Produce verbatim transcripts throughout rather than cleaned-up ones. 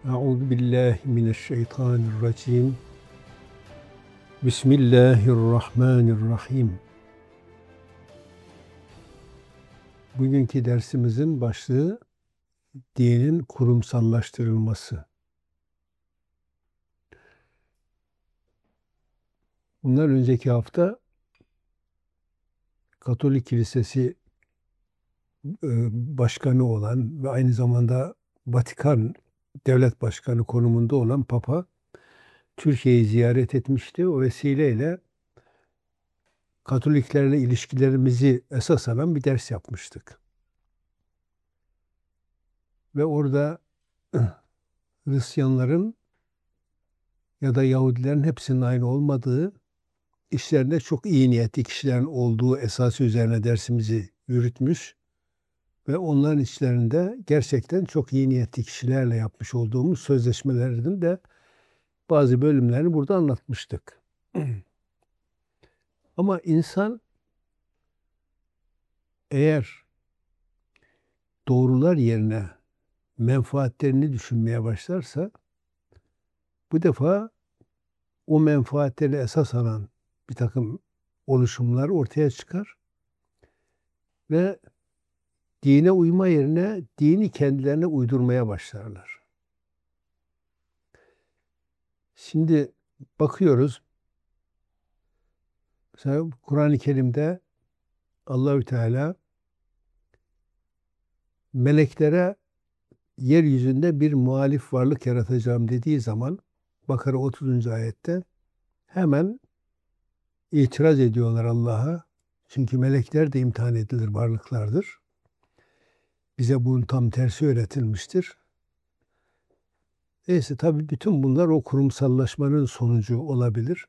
Euzu billahi mineşşeytanirracim. Bismillahirrahmanirrahim. Bugünkü dersimizin başlığı dinin kurumsallaştırılması. Bundan önceki hafta Katolik Kilisesi e, başkanı olan ve aynı zamanda Vatikan devlet başkanı konumunda olan Papa Türkiye'yi ziyaret etmişti. O vesileyle Katoliklerle ilişkilerimizi esas alan bir ders yapmıştık. Ve orada Hristiyanların ya da Yahudilerin hepsinin aynı olmadığı, işlerinde çok iyi niyetli kişilerin olduğu esası üzerine dersimizi yürütmüş ve onların içlerinde gerçekten çok iyi niyetli kişilerle yapmış olduğumuz sözleşmelerinin de bazı bölümlerini burada anlatmıştık. Ama insan eğer doğrular yerine menfaatlerini düşünmeye başlarsa bu defa o menfaatleri esas alan bir takım oluşumlar ortaya çıkar ve dine uyma yerine dini kendilerine uydurmaya başlarlar. Şimdi bakıyoruz, mesela Kur'an-ı Kerim'de Allahü Teala meleklere yeryüzünde bir muhalif varlık yaratacağım dediği zaman Bakara otuzuncu ayette hemen itiraz ediyorlar Allah'a. Çünkü melekler de imtihan edilir varlıklardır. Bize bunun tam tersi öğretilmiştir. Neyse tabii bütün bunlar o kurumsallaşmanın sonucu olabilir.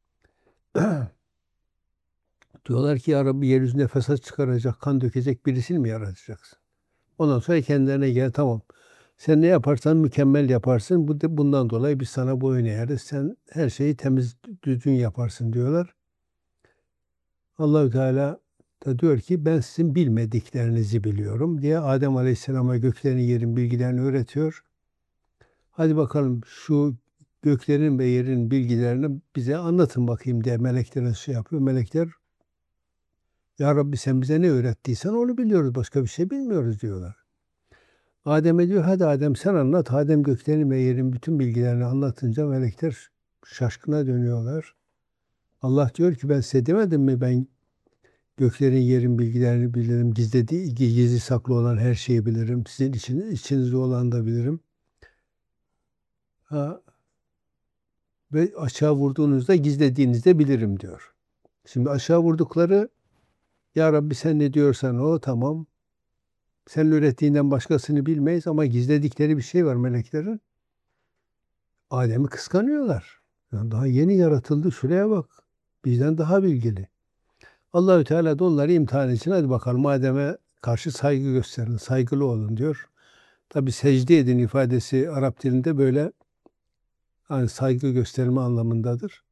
Diyorlar ki ya Rabbi yeryüzünde fesat çıkaracak, kan dökecek birisini mi yaratacaksın? Ondan sonra kendilerine gel tamam. Sen ne yaparsan mükemmel yaparsın. Bu de bundan dolayı biz sana boyun eğeriz. Sen her şeyi temiz düzgün yaparsın diyorlar. Allahü Teala da diyor ki ben sizin bilmediklerinizi biliyorum diye Adem Aleyhisselam'a göklerin yerin bilgilerini öğretiyor. Hadi bakalım şu göklerin ve yerin bilgilerini bize anlatın bakayım diye meleklere şey yapıyor. Melekler ya Rabbi sen bize ne öğrettiysen onu biliyoruz. Başka bir şey bilmiyoruz diyorlar. Adem'e diyor hadi Adem sen anlat. Adem göklerin ve yerin bütün bilgilerini anlatınca melekler şaşkına dönüyorlar. Allah diyor ki ben size demedim mi ben göklerin yerin bilgilerini bilirim. Gizlediği, gizli saklı olan her şeyi bilirim. Sizin için, içinizde olan da bilirim. Ha, ve aşağı vurduğunuzda gizlediğinizde bilirim diyor. Şimdi aşağı vurdukları ya Rabbi sen ne diyorsan o tamam. Senin ürettiğinden başkasını bilmeyiz ama gizledikleri bir şey var meleklerin. Adem'i kıskanıyorlar. Yani daha yeni yaratıldı. Şuraya bak. Bizden daha bilgili. Allahü Teala da onları imtihan için hadi bakalım Adem'e karşı saygı gösterin, saygılı olun diyor. Tabi secde edin ifadesi Arap dilinde böyle hani saygı gösterme anlamındadır.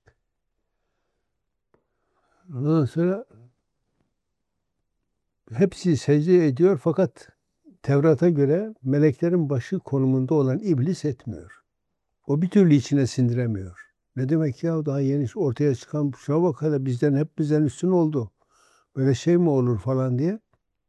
Ondan sonra hepsi secde ediyor fakat Tevrat'a göre meleklerin başı konumunda olan iblis etmiyor. O bir türlü içine sindiremiyor. Ne demek ya daha yeni ortaya çıkan şuna bak hele bizden hep bizden üstün oldu. Böyle şey mi olur falan diye.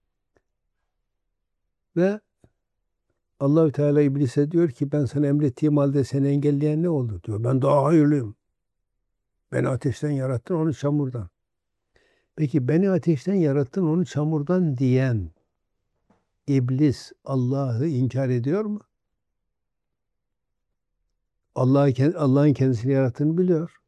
Ve Allahü Teala iblise diyor ki ben sana emrettiğim halde seni engelleyen ne oldu diyor. Ben daha hayırlıyım. Beni ateşten yarattın onu çamurdan. Peki beni ateşten yarattın onu çamurdan diyen iblis Allah'ı inkar ediyor mu? Allah'ı Allah'ın kendisini yarattığını biliyor.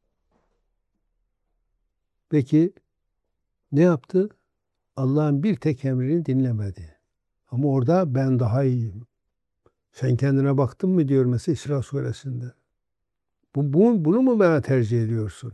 Peki ne yaptı? Allah'ın bir tek emrini dinlemedi. Ama orada ben daha iyiyim. Sen kendine baktın mı diyor mesela İsra suresinde. Bu, bu, bunu mu bana tercih ediyorsun?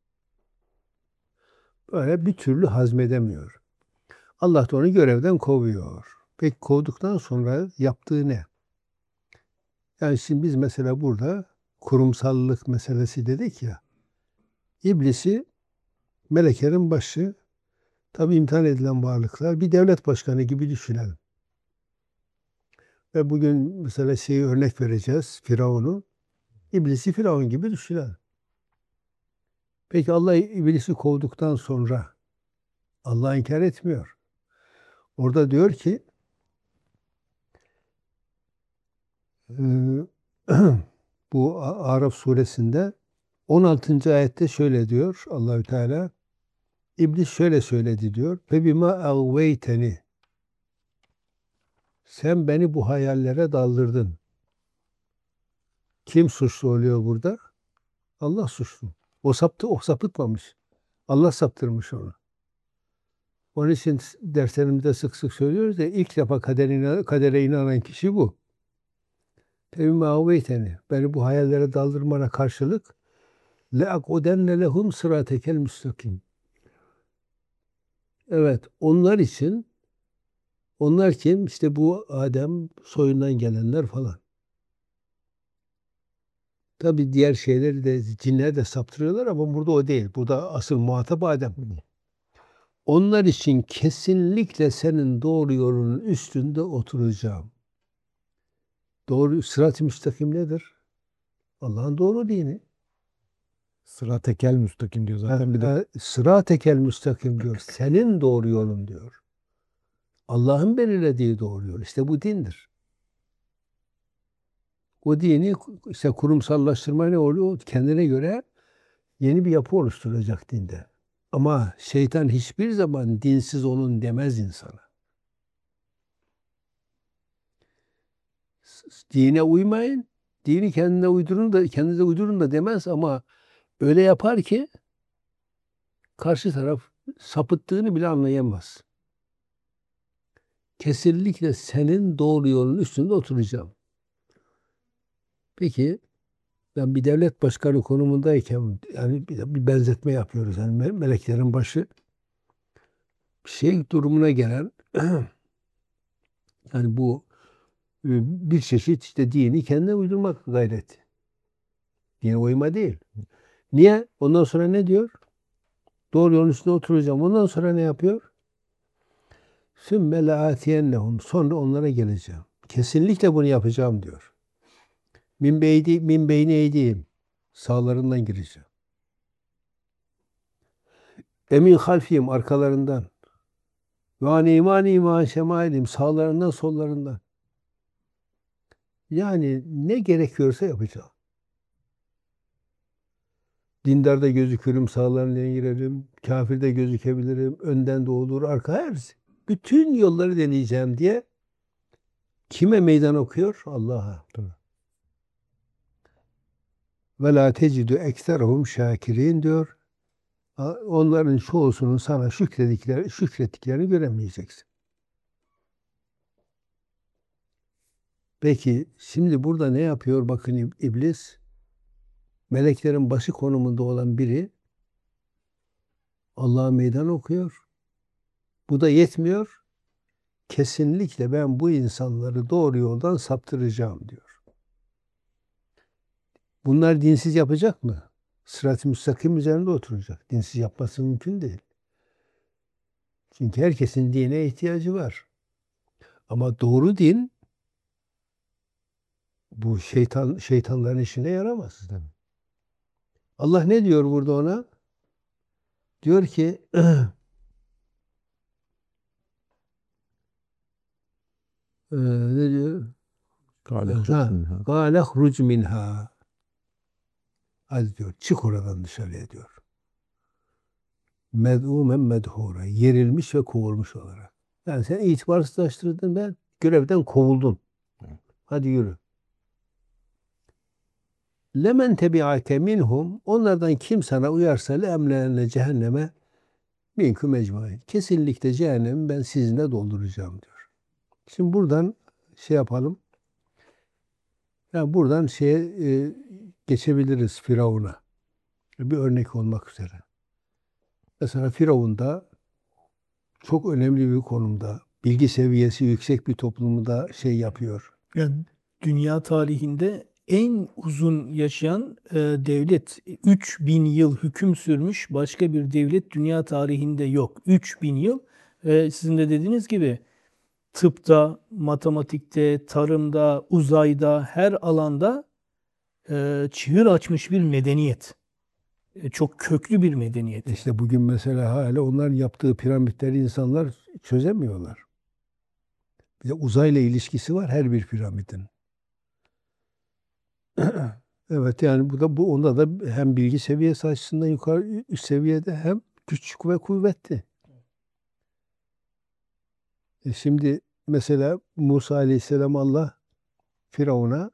Böyle bir türlü hazmedemiyor. Allah da onu görevden kovuyor. Peki kovduktan sonra yaptığı ne? Yani şimdi biz mesela burada kurumsallık meselesi dedik ya. İblisi meleklerin başı, tabi imtihan edilen varlıklar, bir devlet başkanı gibi düşünelim. Ve bugün mesela şeyi örnek vereceğiz. Firavun'u. İblisi Firavun gibi düşünelim. Peki Allah iblisi kovduktan sonra Allah inkar etmiyor. Orada diyor ki bu Araf suresinde on altıncı ayette şöyle diyor Allahü Teala. İblis şöyle söyledi diyor. Fe bima agveyteni. Sen beni bu hayallere daldırdın. Kim suçlu oluyor burada? Allah suçlu. O saptı, o sapıtmamış. Allah saptırmış onu. Onun için derslerimizde sık sık söylüyoruz ya ilk defa kadere, kadere inanan kişi bu. Tevime avveyteni. Beni bu hayallere daldırmana karşılık le'akudenne lehum sıratekel müstakim. Evet, onlar için onlar kim? İşte bu Adem soyundan gelenler falan. Tabi diğer şeyleri de cinler de saptırıyorlar ama burada o değil. Burada asıl muhatap Adem. Onlar için kesinlikle senin doğru yolunun üstünde oturacağım. Doğru sırat-ı müstakim nedir? Allah'ın doğru dini. Sırat-ı müstakim diyor zaten bir de. Sırat-ı müstakim diyor. Senin doğru yolun diyor. Allah'ın belirlediği doğru yol. İşte bu dindir. O dini işte kurumsallaştırma ne oluyor? Kendine göre yeni bir yapı oluşturacak dinde. Ama şeytan hiçbir zaman dinsiz olun demez insana. Dine uymayın, dini kendine uydurun da kendinize uydurun da demez ama öyle yapar ki karşı taraf sapıttığını bile anlayamaz. Kesinlikle senin doğru yolun üstünde oturacağım. Peki ben bir devlet başkanı konumundayken yani bir, bir benzetme yapıyoruz. Yani meleklerin başı şey durumuna gelen yani bu bir çeşit işte dini kendine uydurmak gayreti. Dine uyma değil. Niye? Ondan sonra ne diyor? Doğru yolun üstünde oturacağım. Ondan sonra ne yapıyor? Sümme le'atiyennehum. Sonra onlara geleceğim. Kesinlikle bunu yapacağım diyor. Min beydi min beyni eydihim. Sağlarından gireceğim. Emin halfiyim arkalarından. Ve an imani iman şemailim sağlarından sollarından. Yani ne gerekiyorsa yapacağım. Dindarda gözükürüm, sağlarından girerim. Kafirde gözükebilirim. Önden de olur, arka hepsi. Bütün yolları deneyeceğim diye kime meydan okuyor? Allah'a. Ve la tecidü ekserhum şakirin diyor. Onların çoğusunun sana şükredikleri, şükrettiklerini göremeyeceksin. Peki şimdi burada ne yapıyor? Bakın iblis meleklerin başı konumunda olan biri Allah'a meydan okuyor. Bu da yetmiyor. Kesinlikle ben bu insanları doğru yoldan saptıracağım diyor. Bunlar dinsiz yapacak mı? Sırat-ı müstakim üzerinde oturacak. Dinsiz yapması mümkün değil. Çünkü herkesin dine ihtiyacı var. Ama doğru din bu şeytan şeytanların işine yaramaz. Allah ne diyor burada ona? Diyor ki e, ne diyor? Kâle hruc minha. Hadi diyor çık oradan dışarıya diyor. Med'ûmen medhûra. Yerilmiş ve kovulmuş olarak. Yani sen itibarsızlaştırdın ben görevden kovuldun. Hadi yürü. Lemen tebi'ake minhum. Onlardan kim sana uyarsa le emlenle cehenneme minkum ecmaîn. Kesinlikle cehennemi ben sizinle dolduracağım diyor. Şimdi buradan şey yapalım. Yani buradan şeye e, geçebiliriz Firavun'a. Bir örnek olmak üzere. Mesela Firavun da çok önemli bir konumda. Bilgi seviyesi yüksek bir toplumda şey yapıyor. Yani dünya tarihinde en uzun yaşayan e, devlet, üç bin yıl hüküm sürmüş başka bir devlet dünya tarihinde yok. üç bin yıl. E, sizin de dediğiniz gibi tıpta, matematikte, tarımda, uzayda, her alanda e, çığır açmış bir medeniyet. E, çok köklü bir medeniyet. İşte bugün mesela hala onların yaptığı piramitleri insanlar çözemiyorlar. Bir de uzayla ilişkisi var her bir piramidin. Evet, yani bu da bu onda da hem bilgi seviyesi açısından yukarı üst seviyede hem küçük ve kuvvetli. E şimdi mesela Musa Aleyhisselam Allah Firavun'a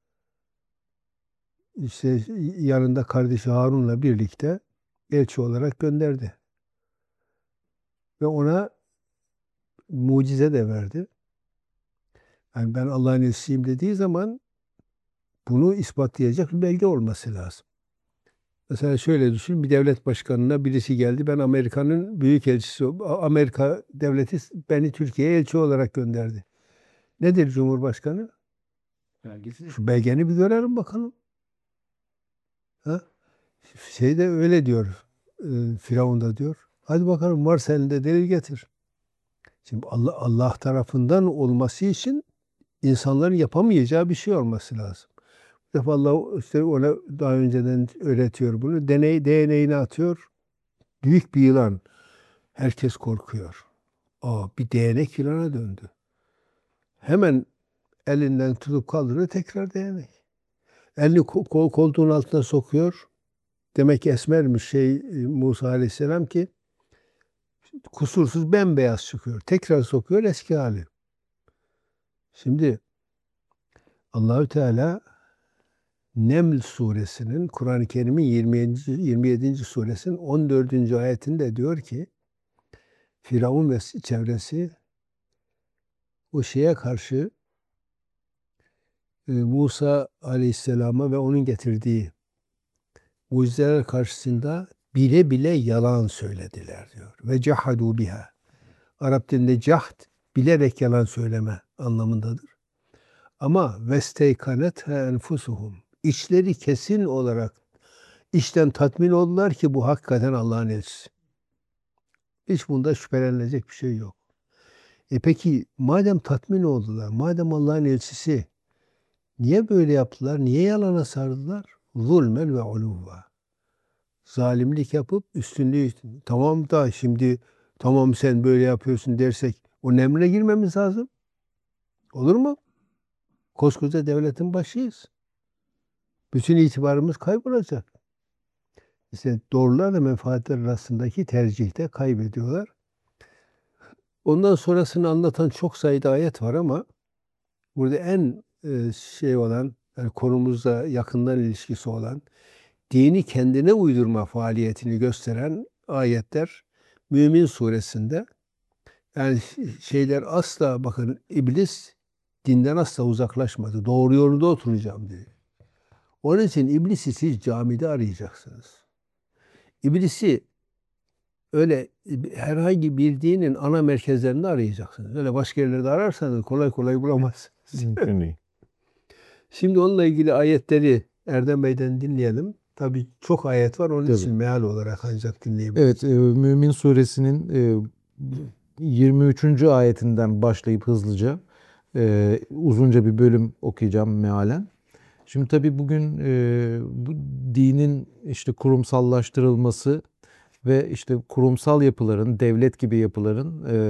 işte yanında kardeşi Harun'la birlikte elçi olarak gönderdi. Ve ona mucize de verdi. Yani ben Allah'ın elçisiyim dediği zaman bunu ispatlayacak bir belge olması lazım. Mesela şöyle düşün, bir devlet başkanına birisi geldi. Ben Amerika'nın büyük elçisi, Amerika devleti beni Türkiye'ye elçi olarak gönderdi. Nedir Cumhurbaşkanı? Belgesi. Şu belgeni bir görelim bakalım. Ha? Şeyde öyle diyor, e, Firavun da diyor. Hadi bakalım varsa elinde delil getir. Şimdi Allah, Allah tarafından olması için insanların yapamayacağı bir şey olması lazım. Bu defa Allah işte ona daha önceden öğretiyor bunu. Deney, D N A'ni atıyor. Büyük bir yılan. Herkes korkuyor. Aa, bir değnek yılana döndü. Hemen elinden tutup kaldırıyor, tekrar değnek. Elini ko- kol, koltuğun altına sokuyor. Demek ki esmermiş şey Musa Aleyhisselam ki kusursuz bembeyaz çıkıyor. Tekrar sokuyor eski hali. Şimdi Allahü Teala Neml suresinin Kur'an-ı Kerim'in yirmi yedinci. yirmi yedinci suresinin on dördüncü ayetinde diyor ki Firavun ve çevresi o şeye karşı Musa Aleyhisselam'a ve onun getirdiği mucizeler karşısında bile bile yalan söylediler diyor. Ve cahadu biha. Arap dilinde cahd bilerek yalan söyleme anlamındadır. Ama vesteykanet enfusuhum. İçleri kesin olarak içten tatmin oldular ki bu hakikaten Allah'ın elçisi. Hiç bunda şüphelenilecek bir şey yok. E peki madem tatmin oldular, madem Allah'ın elçisi, niye böyle yaptılar? Niye yalana sardılar? Zulmen ve uluva. Zalimlik yapıp üstünlüğü, tamam da şimdi tamam sen böyle yapıyorsun dersek o nemre girmemiz lazım. Olur mu? Koskoca devletin başıyız. Bütün itibarımız kaybolacak. İşte doğrularla menfaatler arasındaki tercihte kaybediyorlar. Ondan sonrasını anlatan çok sayıda ayet var ama burada en e, şey olan, yani konumuzla yakından ilişkisi olan, dini kendine uydurma faaliyetini gösteren ayetler Mümin suresinde. Yani şeyler asla, bakın, iblis dinden asla uzaklaşmadı. Doğru yolda oturacağım diye. Onun için iblisi siz camide arayacaksınız. İblisi öyle herhangi bir dinin ana merkezlerinde arayacaksınız. Öyle başka yerlerde ararsanız kolay kolay bulamazsınız. Mümkün değil. Şimdi onunla ilgili ayetleri Erdem Bey'den dinleyelim. Tabii çok ayet var. Onun Tabii. için meal olarak ancak dinleyebiliriz. Evet, e, Mümin Suresinin e, yirmi üçüncü ayetinden başlayıp hızlıca e, uzunca bir bölüm okuyacağım mealen. Şimdi tabii bugün e, bu dinin işte kurumsallaştırılması ve işte kurumsal yapıların, devlet gibi yapıların e,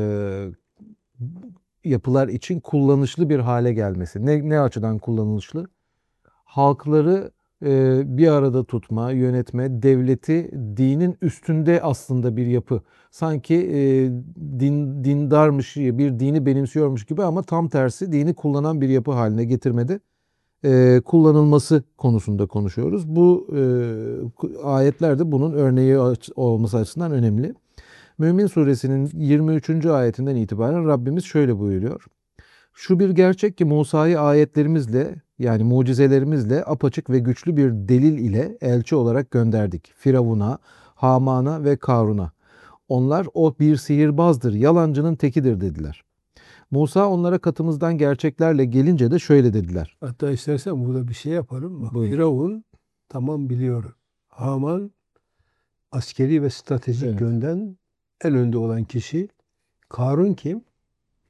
yapılar için kullanışlı bir hale gelmesi. Ne, ne açıdan kullanışlı? Halkları e, bir arada tutma, yönetme, devleti dinin üstünde aslında bir yapı. Sanki e, din dindarmış, bir dini benimsiyormuş gibi ama tam tersi dini kullanan bir yapı haline getirmede e, kullanılması konusunda konuşuyoruz. Bu e, ayetler de bunun örneği olması açısından önemli. Mümin Suresinin yirmi üçüncü ayetinden itibaren Rabbimiz şöyle buyuruyor. Şu bir gerçek ki Musa'yı ayetlerimizle, yani mucizelerimizle apaçık ve güçlü bir delil ile elçi olarak gönderdik. Firavun'a, Haman'a ve Karun'a. Onlar o bir sihirbazdır, yalancının tekidir dediler. Musa onlara katımızdan gerçeklerle gelince de şöyle dediler. Hatta istersen burada bir şey yapalım. Bak, Buyurun. Firavun tamam biliyor. Haman askeri ve stratejik Evet. yönden en önde olan kişi. Karun kim?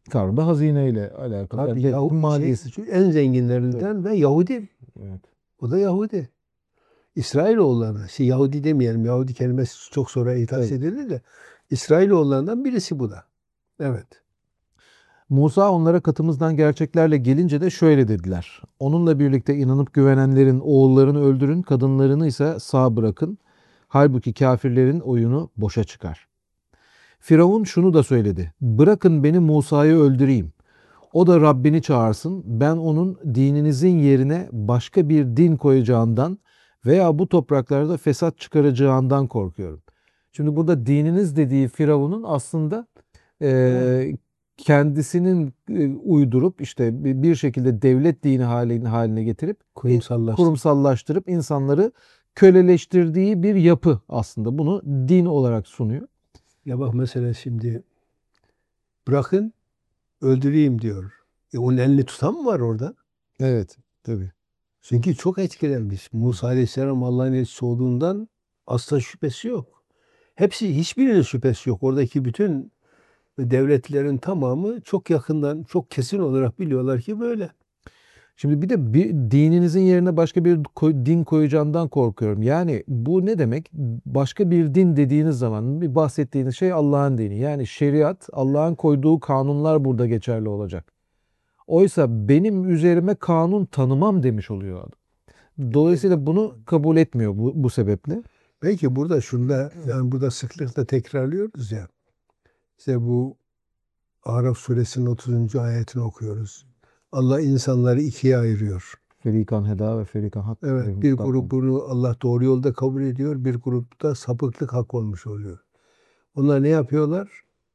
Karun da hazineyle alakalı. Tabii Yani Yahu- maliyesi. şey, en zenginlerinden ve Yahudi. Evet. O da Yahudi. İsrailoğulları. Şey, Yahudi demeyelim. Yahudi kelimesi çok sonra ithas Evet. edildi de. İsrailoğullarından birisi bu da. Evet. Musa onlara katımızdan gerçeklerle gelince de şöyle dediler. Onunla birlikte inanıp güvenenlerin oğullarını öldürün, kadınlarını ise sağ bırakın. Halbuki kafirlerin oyunu boşa çıkar. Firavun şunu da söyledi. Bırakın beni Musa'yı öldüreyim. O da Rabbini çağırsın. Ben onun dininizin yerine başka bir din koyacağından veya bu topraklarda fesat çıkaracağından korkuyorum. Şimdi burada dininiz dediği Firavun'un aslında e, kendisinin e, uydurup işte bir bir şekilde devlet dini haline, haline getirip Kurumsallaştı. kurumsallaştırıp insanları köleleştirdiği bir yapı aslında. Bunu din olarak sunuyor. Ya bak mesela şimdi bırakın öldüreyim diyor. E onun elini tutan mı var orada? Evet, tabii. Çünkü çok etkilenmiş. Musa Aleyhisselam Allah'ın elçisi olduğundan asla şüphesi yok. Hepsi, hiçbirinin şüphesi yok. Oradaki bütün devletlerin tamamı çok yakından, çok kesin olarak biliyorlar ki böyle. Şimdi bir de bir dininizin yerine başka bir koy- din koyacağından korkuyorum. Yani bu ne demek? Başka bir din dediğiniz zaman bir bahsettiğiniz şey Allah'ın dini. Yani şeriat, Allah'ın koyduğu kanunlar burada geçerli olacak. Oysa benim üzerime kanun tanımam demiş oluyor adam. Dolayısıyla bunu kabul etmiyor bu, bu sebeple. Belki burada şunda, yani burada sıklıkla tekrarlıyoruz ya. İşte bu Araf suresinin otuzuncu ayetini okuyoruz. Allah insanları ikiye ayırıyor. Ferikan heda ve ferikan hak. Evet, bir grubunu Allah doğru yolda kabul ediyor, bir grupta sapıklık hak olmuş oluyor. Onlar ne yapıyorlar?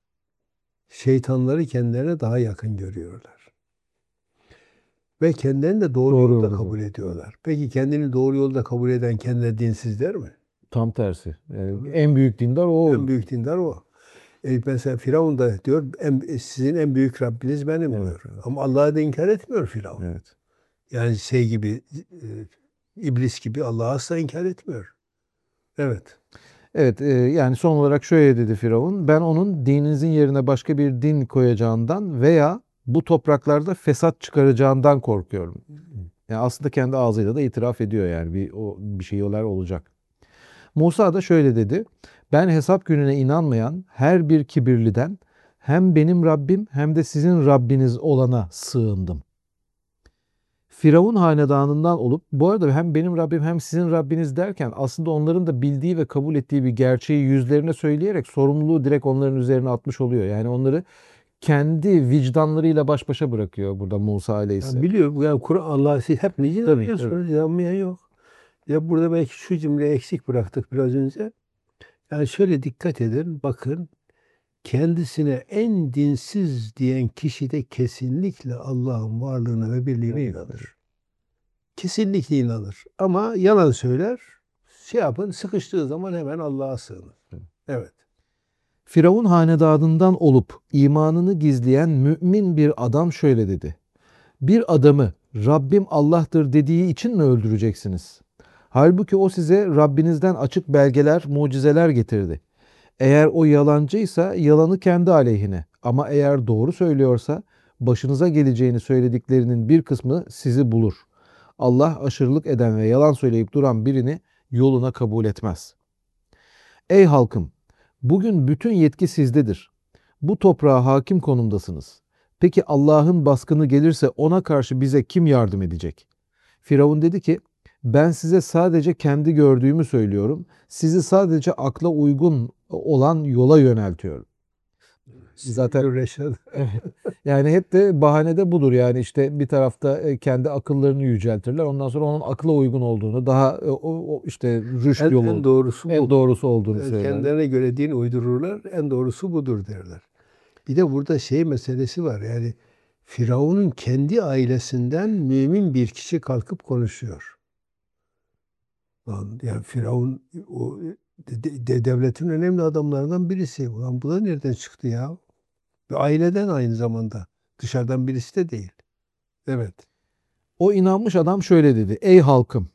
Şeytanları kendilerine daha yakın görüyorlar. Ve kendilerini de doğru, Doğru yolda yolda kabul ediyorlar. Peki kendini doğru yolda kabul eden kendine dinsiz der mi? Tam tersi. Yani en büyük dindar o. En büyük dindar o. E mesela Firavun da diyor en, sizin en büyük Rabbiniz benim Evet, diyor. evet. Ama Allah'ı da inkar etmiyor Firavun. Evet. Yani şey gibi e, iblis gibi Allah'ı asla inkar etmiyor. Evet. Evet, e, yani son olarak şöyle dedi Firavun. Ben onun dininizin yerine başka bir din koyacağından veya bu topraklarda fesat çıkaracağından korkuyorum. Yani aslında kendi ağzıyla da itiraf ediyor yani bir o bir şeyler olacak. Musa da şöyle dedi. Ben hesap gününe inanmayan her bir kibirliden hem benim Rabbim hem de sizin Rabbiniz olana sığındım. Firavun hanedanından olup bu arada hem benim Rabbim hem sizin Rabbiniz derken aslında onların da bildiği ve kabul ettiği bir gerçeği yüzlerine söyleyerek sorumluluğu direkt onların üzerine atmış oluyor. Yani onları kendi vicdanlarıyla baş başa bırakıyor burada Musa Yani Aleyhisselam. biliyor bu yani Kur'an Allah'ı siz hep nice Tabii, inanıyorsunuz. İnanmayan yok. Ya burada belki şu cümleyi eksik bıraktık biraz önce. Yani şöyle dikkat edin, bakın. Kendisine en dinsiz diyen kişi de kesinlikle Allah'ın varlığına ve birliğine inanır. Kesinlikle inanır. Ama yalan söyler. Şey yapın, sıkıştığı zaman hemen Allah'a sığınır. Evet. Firavun hanedanından olup imanını gizleyen mümin bir adam şöyle dedi. Bir adamı Rabbim Allah'tır dediği için mi öldüreceksiniz? Halbuki o size Rabbinizden açık belgeler, mucizeler getirdi. Eğer o yalancıysa yalanı kendi aleyhine. Ama eğer doğru söylüyorsa başınıza geleceğini söylediklerinin bir kısmı sizi bulur. Allah aşırılık eden ve yalan söyleyip duran birini yoluna kabul etmez. Ey halkım! Bugün bütün yetki sizdedir. Bu toprağa hakim konumdasınız. Peki Allah'ın baskını gelirse ona karşı bize kim yardım edecek? Firavun dedi ki, ben size sadece kendi gördüğümü söylüyorum. Sizi sadece akla uygun olan yola yöneltiyorum. Zaten Reşat. evet. Yani hep de bahane de budur. Yani işte bir tarafta e, kendi akıllarını yüceltirler. Ondan sonra onun akla uygun olduğunu, daha e, o, o işte rüşt En, yolu, en doğrusu en bu. doğrusu olduğunu Yani söylerler. kendilerine göre din uydururlar. En doğrusu budur derler. Bir de burada şey meselesi var. Yani Firavun'un kendi ailesinden mümin bir kişi kalkıp konuşuyor. Lan, yani Firavun o de, de- devletin önemli adamlarından birisi. Ulan bu da nereden çıktı ya? Ve aileden aynı zamanda. Dışarıdan birisi de değil. Evet. O inanmış adam şöyle dedi. Ey halkım!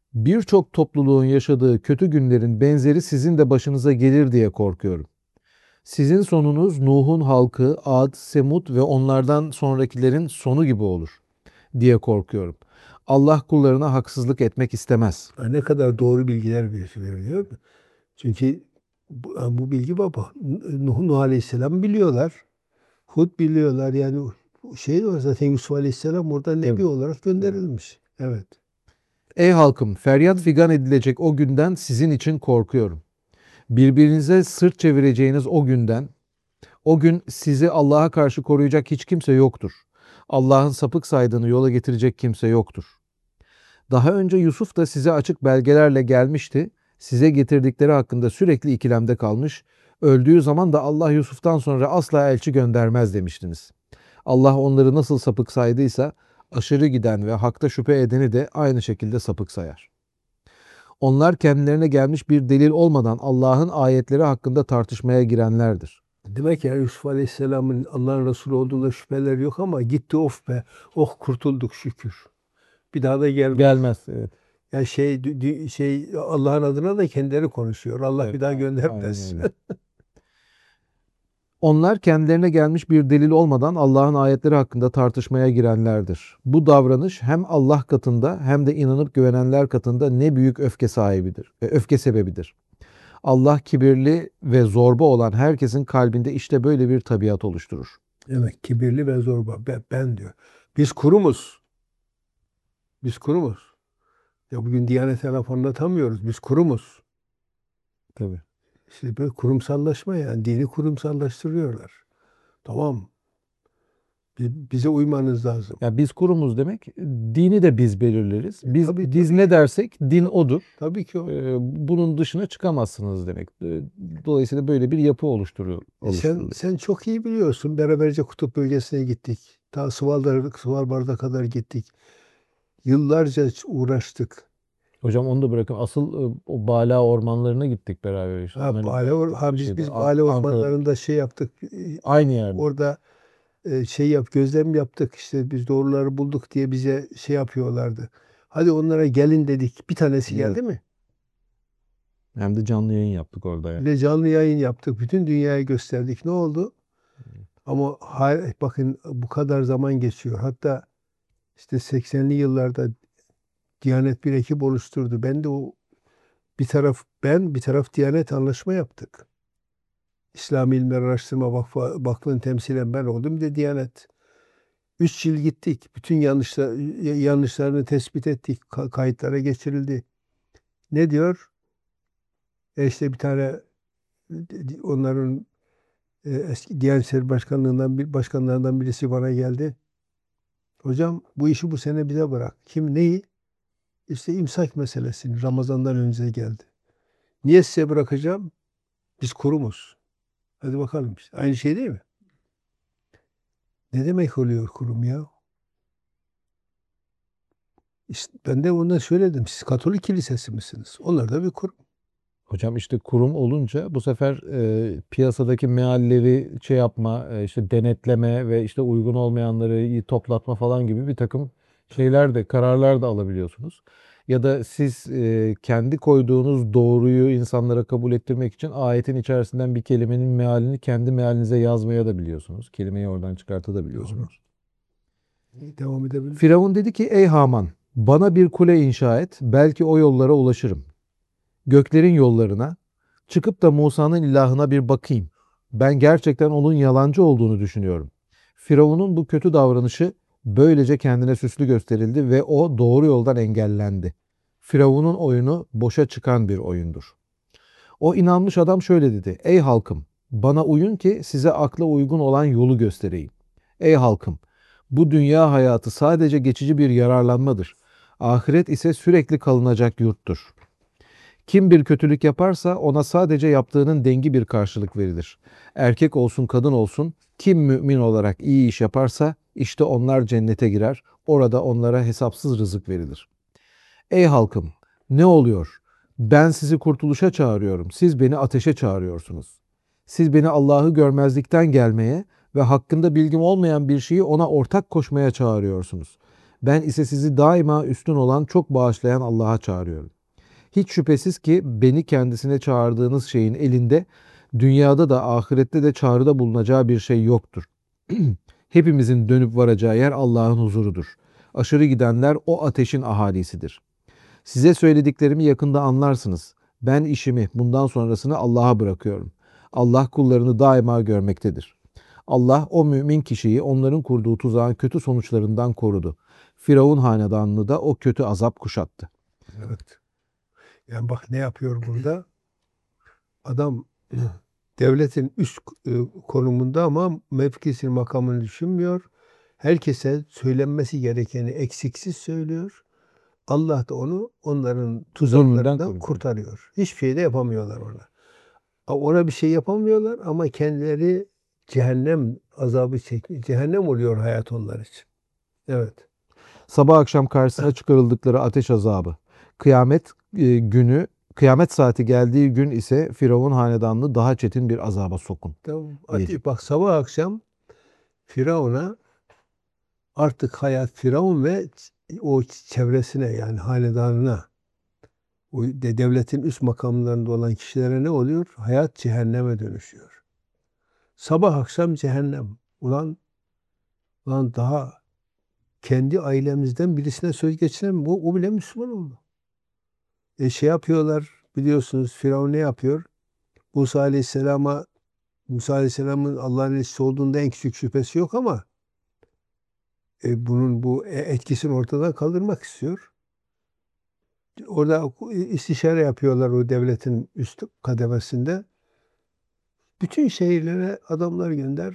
Birçok topluluğun yaşadığı kötü günlerin benzeri sizin de başınıza gelir diye korkuyorum. Sizin sonunuz Nuh'un halkı, Ad, Semud ve onlardan sonrakilerin sonu gibi olur diye korkuyorum. Allah kullarına haksızlık etmek istemez. Ha, ne kadar doğru bilgiler veriliyor. Çünkü bu, bu bilgi baba. Nuh, Nuh Aleyhisselam biliyorlar. Hud biliyorlar. Yani şey var zaten, Yusuf Aleyhisselam orada nebi Evet. olarak gönderilmiş. Evet. Ey halkım, feryat figan edilecek o günden sizin için korkuyorum. Birbirinize sırt çevireceğiniz o günden, o gün sizi Allah'a karşı koruyacak hiç kimse yoktur. Allah'ın sapık saydığını yola getirecek kimse yoktur. Daha önce Yusuf da size açık belgelerle gelmişti. Size getirdikleri hakkında sürekli ikilemde kalmış. Öldüğü zaman da Allah Yusuf'tan sonra asla elçi göndermez demiştiniz. Allah onları nasıl sapık saydıysa aşırı giden ve hakta şüphe edeni de aynı şekilde sapık sayar. Onlar kendilerine gelmiş bir delil olmadan Allah'ın ayetleri hakkında tartışmaya girenlerdir. Demek ki yani Yusuf Aleyhisselam'ın Allah'ın Resulü olduğunda şüpheler yok ama gitti, of be. Oh, kurtulduk şükür. Bir daha da gelmez. Gelmez. Evet. Yani şey dü- dü- şey Allah'ın adına da kendileri konuşuyor. Allah Evet, bir daha aynen göndermez. öyle. Onlar kendilerine gelmiş bir delil olmadan Allah'ın ayetleri hakkında tartışmaya girenlerdir. Bu davranış hem Allah katında hem de inanıp güvenenler katında ne büyük öfke sahibidir, e, öfke sebebidir. Allah kibirli ve zorba olan herkesin kalbinde işte böyle bir tabiat oluşturur. Evet, kibirli ve zorba. Ben, ben diyor. Biz kurumuz. Biz kurumuz. Ya bugün Diyanet'e laf anlatamıyoruz. Biz kurumuz. Tabii. İşte böyle kurumsallaşma, yani dini kurumsallaştırıyorlar. Tamam. Bi- Bize uymanız lazım. Ya biz kurumuz demek, dini de biz belirleriz. Biz Tabii, biz tabii. ne dersek din odur. Tabii ki o. Ee, bunun dışına çıkamazsınız demek. Ee, Dolayısıyla böyle bir yapı oluşturuyor. E sen oluşturuluyor. sen çok iyi biliyorsun. Beraberce kutup bölgesine gittik. Ta Svalbard'a Svalbard'a kadar gittik. Yıllarca uğraştık. Hocam onu da bırakın. Asıl e, o Bala ormanlarına gittik beraber işte. Ha, Onların Bale, Or- ha biz şeyde, biz An- Bale Ankara ormanlarında şey yaptık. e, aynı yerde. Orada e, şey yap gözlem yaptık. İşte biz doğruları bulduk diye bize şey yapıyorlardı. Hadi onlara gelin dedik. Bir tanesi Evet. geldi mi? Hem de canlı yayın yaptık orada ya. Bir de canlı yayın yaptık. Bütün dünyaya gösterdik. Ne oldu? Ama hay- bakın bu kadar zaman geçiyor. Hatta işte seksenli yıllarda Diyanet bir ekip oluşturdu. Ben de o bir taraf ben bir taraf Diyanet anlaşma yaptık. İslami İlimler Araştırma Vakfı, Vakfı'nın temsilen ben oldum. Bir de Diyanet. Üç yıl gittik. Bütün yanlışlar, yanlışlarını tespit ettik. Ka- kayıtlara geçirildi. Ne diyor? E işte bir tane onların e, eski Diyanet İşleri Başkanlığından bir başkanlarından birisi bana geldi. Hocam bu işi bu sene bize bırak. Kim neyi? İşte imsak meselesini Ramazan'dan önce geldi. Niye size bırakacağım? Biz kurumuz. Hadi bakalım işte. Aynı şey değil mi? Ne demek oluyor kurum ya? İşte ben de ona söyledim. Siz Katolik kilisesi misiniz? Onlar da bir kurum. Hocam işte kurum olunca bu sefer e, piyasadaki mealleri şey yapma, e, işte denetleme ve işte uygun olmayanları toplatma falan gibi bir takım şeyler de kararlar da alabiliyorsunuz. Ya da siz e, kendi koyduğunuz doğruyu insanlara kabul ettirmek için ayetin içerisinden bir kelimenin mealini kendi mealinize yazmaya da biliyorsunuz. Kelimeyi oradan çıkartabiliyorsunuz. Devam edebilir. Firavun dedi ki ey Haman bana bir kule inşa et belki o yollara ulaşırım. Göklerin yollarına, çıkıp da Musa'nın ilahına bir bakayım. Ben gerçekten onun yalancı olduğunu düşünüyorum. Firavun'un bu kötü davranışı böylece kendine süslü gösterildi ve o doğru yoldan engellendi. Firavun'un oyunu boşa çıkan bir oyundur. O inanmış adam şöyle dedi. Ey halkım, bana uyun ki size akla uygun olan yolu göstereyim. Ey halkım, bu dünya hayatı sadece geçici bir yararlanmadır. Ahiret ise sürekli kalınacak yurttur. Kim bir kötülük yaparsa ona sadece yaptığının dengi bir karşılık verilir. Erkek olsun kadın olsun kim mümin olarak iyi iş yaparsa işte onlar cennete girer. Orada onlara hesapsız rızık verilir. Ey halkım ne oluyor? Ben sizi kurtuluşa çağırıyorum. Siz beni ateşe çağırıyorsunuz. Siz beni Allah'ı görmezlikten gelmeye ve hakkında bilgim olmayan bir şeyi ona ortak koşmaya çağırıyorsunuz. Ben ise sizi daima üstün olan çok bağışlayan Allah'a çağırıyorum. Hiç şüphesiz ki beni kendisine çağırdığınız şeyin elinde Dünyada da ahirette de çağrıda bulunacağı bir şey yoktur. Hepimizin dönüp varacağı yer Allah'ın huzurudur. Aşırı gidenler o ateşin ahalisidir. Size söylediklerimi yakında anlarsınız. Ben işimi bundan sonrasını Allah'a bırakıyorum. Allah kullarını daima görmektedir. Allah o mümin kişiyi onların kurduğu tuzağın kötü sonuçlarından korudu. Firavun hanedanını da o kötü azap kuşattı. Evet. Yani bak ne yapıyor burada? Adam devletin üst e, konumunda ama mevkisini, makamını düşünmüyor. Herkese söylenmesi gerekeni eksiksiz söylüyor. Allah da onu onların Zulmünden tuzaklarından koruyor. kurtarıyor. Hiçbir şey de yapamıyorlar ona. A- Ona bir şey yapamıyorlar ama kendileri cehennem azabı çekiyor. Cehennem oluyor hayat onlar için. Evet. Sabah akşam karşısına çıkarıldıkları ateş azabı. Kıyamet e, günü, kıyamet saati geldiği gün ise Firavun hanedanını daha çetin bir azaba sokun. Tamam. Diyecek. Bak sabah akşam Firavun'a artık hayat Firavun ve o çevresine yani hanedanına o de devletin üst makamlarında olan kişilere ne oluyor? Hayat cehenneme dönüşüyor. Sabah akşam cehennem. Ulan, ulan daha kendi ailemizden birisine söz geçiremem. O, o bile Müslüman oldu. E şey yapıyorlar biliyorsunuz Firavun ne yapıyor? Musa Aleyhisselam'a Musa Aleyhisselam'ın Allah'ın elçisi olduğunda en küçük şüphesi yok ama e, bunun bu etkisini ortadan kaldırmak istiyor. Orada istişare yapıyorlar o devletin üst kademesinde. Bütün şehirlere adamlar gönder.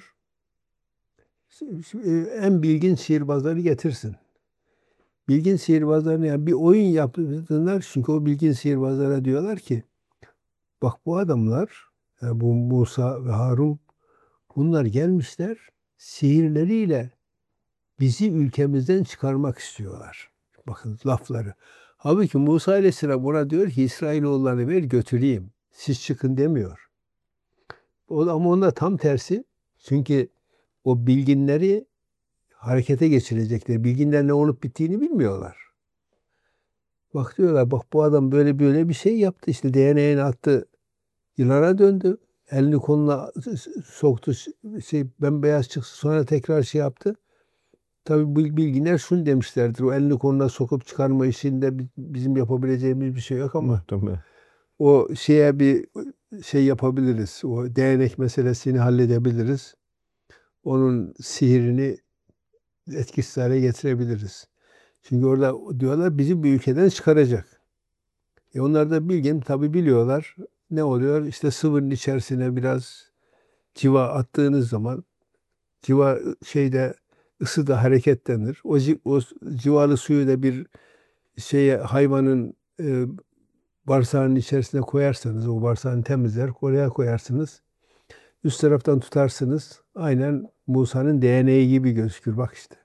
En bilgin sihirbazları getirsin. Bilgin sihirbazlarına yani bir oyun yaptılar. Çünkü o bilgin sihirbazlara diyorlar ki bak bu adamlar yani bu Musa ve Harun bunlar gelmişler sihirleriyle bizi ülkemizden çıkarmak istiyorlar. Bakın lafları. Halbuki Musa Aleyhisselam ona diyor ki İsrailoğullarını ver götüreyim. Siz çıkın demiyor. O, ama onda tam tersi. Çünkü o bilginleri harekete geçirecekler. Bilginler ne olup bittiğini bilmiyorlar. Bak diyorlar bak bu adam böyle böyle bir şey yaptı. İşte D N A'nı attı. Yılana döndü. Elini koluna soktu. Şey, bembeyaz çıktı. Sonra tekrar şey yaptı. Tabii bilginler şunu demişlerdir. O elini koluna sokup çıkarma işinde bizim yapabileceğimiz bir şey yok ama Muhtemelen. o şeye bir şey yapabiliriz. O değnek meselesini halledebiliriz. Onun sihirini etkisiz hale getirebiliriz. Çünkü orada diyorlar bizi bir ülkeden çıkaracak. E onlar da bilgin tabii biliyorlar. Ne oluyor? İşte sıvının içerisine biraz civa attığınız zaman civa şeyde ısıda hareketlenir. O, o civalı suyu da bir şeye hayvanın e, bağırsağının içerisine koyarsanız o bağırsağını temizler. Oraya koyarsınız. Üst taraftan tutarsınız. Aynen Musa'nın D N A'yı gibi gözükür. Bak işte.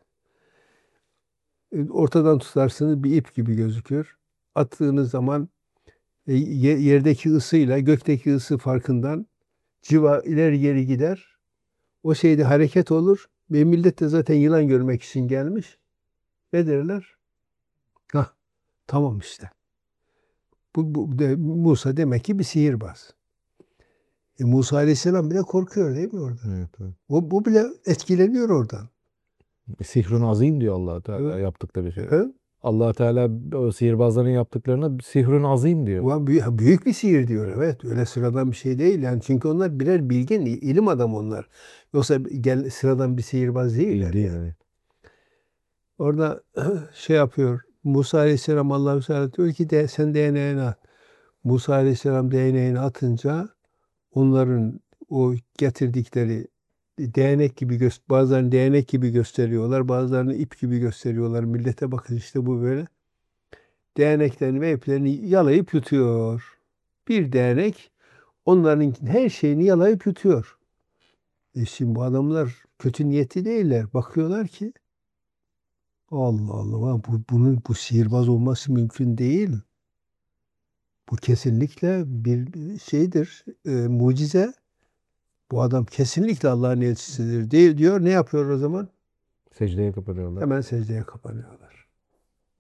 E, ortadan tutarsınız bir ip gibi gözükür. Attığınız zaman e, yerdeki ısıyla gökteki ısı farkından civa ileri geri gider. O şeyde hareket olur. Ve millet de zaten yılan görmek için gelmiş. Ne derler? Hah, tamam işte. Bu, bu de, Musa demek ki bir sihirbaz. E, Musa Aleyhisselam bile korkuyor değil mi orada? Evet, evet. O, bu bile etkileniyor oradan. Sihrun azim diyor Allah Teala Evet. yaptıkları şey. Evet. Allah Teala o sihirbazların yaptıklarına sihrun azim diyor. Bu büyük, büyük bir sihir diyor. Evet. Öyle sıradan bir şey değil. Yani çünkü onlar birer bilgin, ilim adamı onlar. Yoksa gel, sıradan bir sihirbaz değiller. Değil, değil, Yani. evet. Orada şey yapıyor. Musa Aleyhisselam Allah-u Teala diyor ki de sen D N A'nı at. Musa Aleyhisselam D N A'nı atınca onların o getirdikleri değnek gibi göster bazılarını değnek gibi gösteriyorlar, bazılarını ip gibi gösteriyorlar. Millete bakın işte bu böyle. Değneklerini ve iplerini yalayıp yutuyor. Bir değnek onların her şeyini yalayıp yutuyor. E şimdi bu adamlar kötü niyetli değiller. Bakıyorlar ki Allah Allah bu, bunun bu sihirbaz olması mümkün değil. Bu kesinlikle bir şeydir, e, mucize. Bu adam kesinlikle Allah'ın elçisidir diye diyor. Ne yapıyor o zaman? Secdeye kapanıyorlar. Hemen secdeye kapanıyorlar.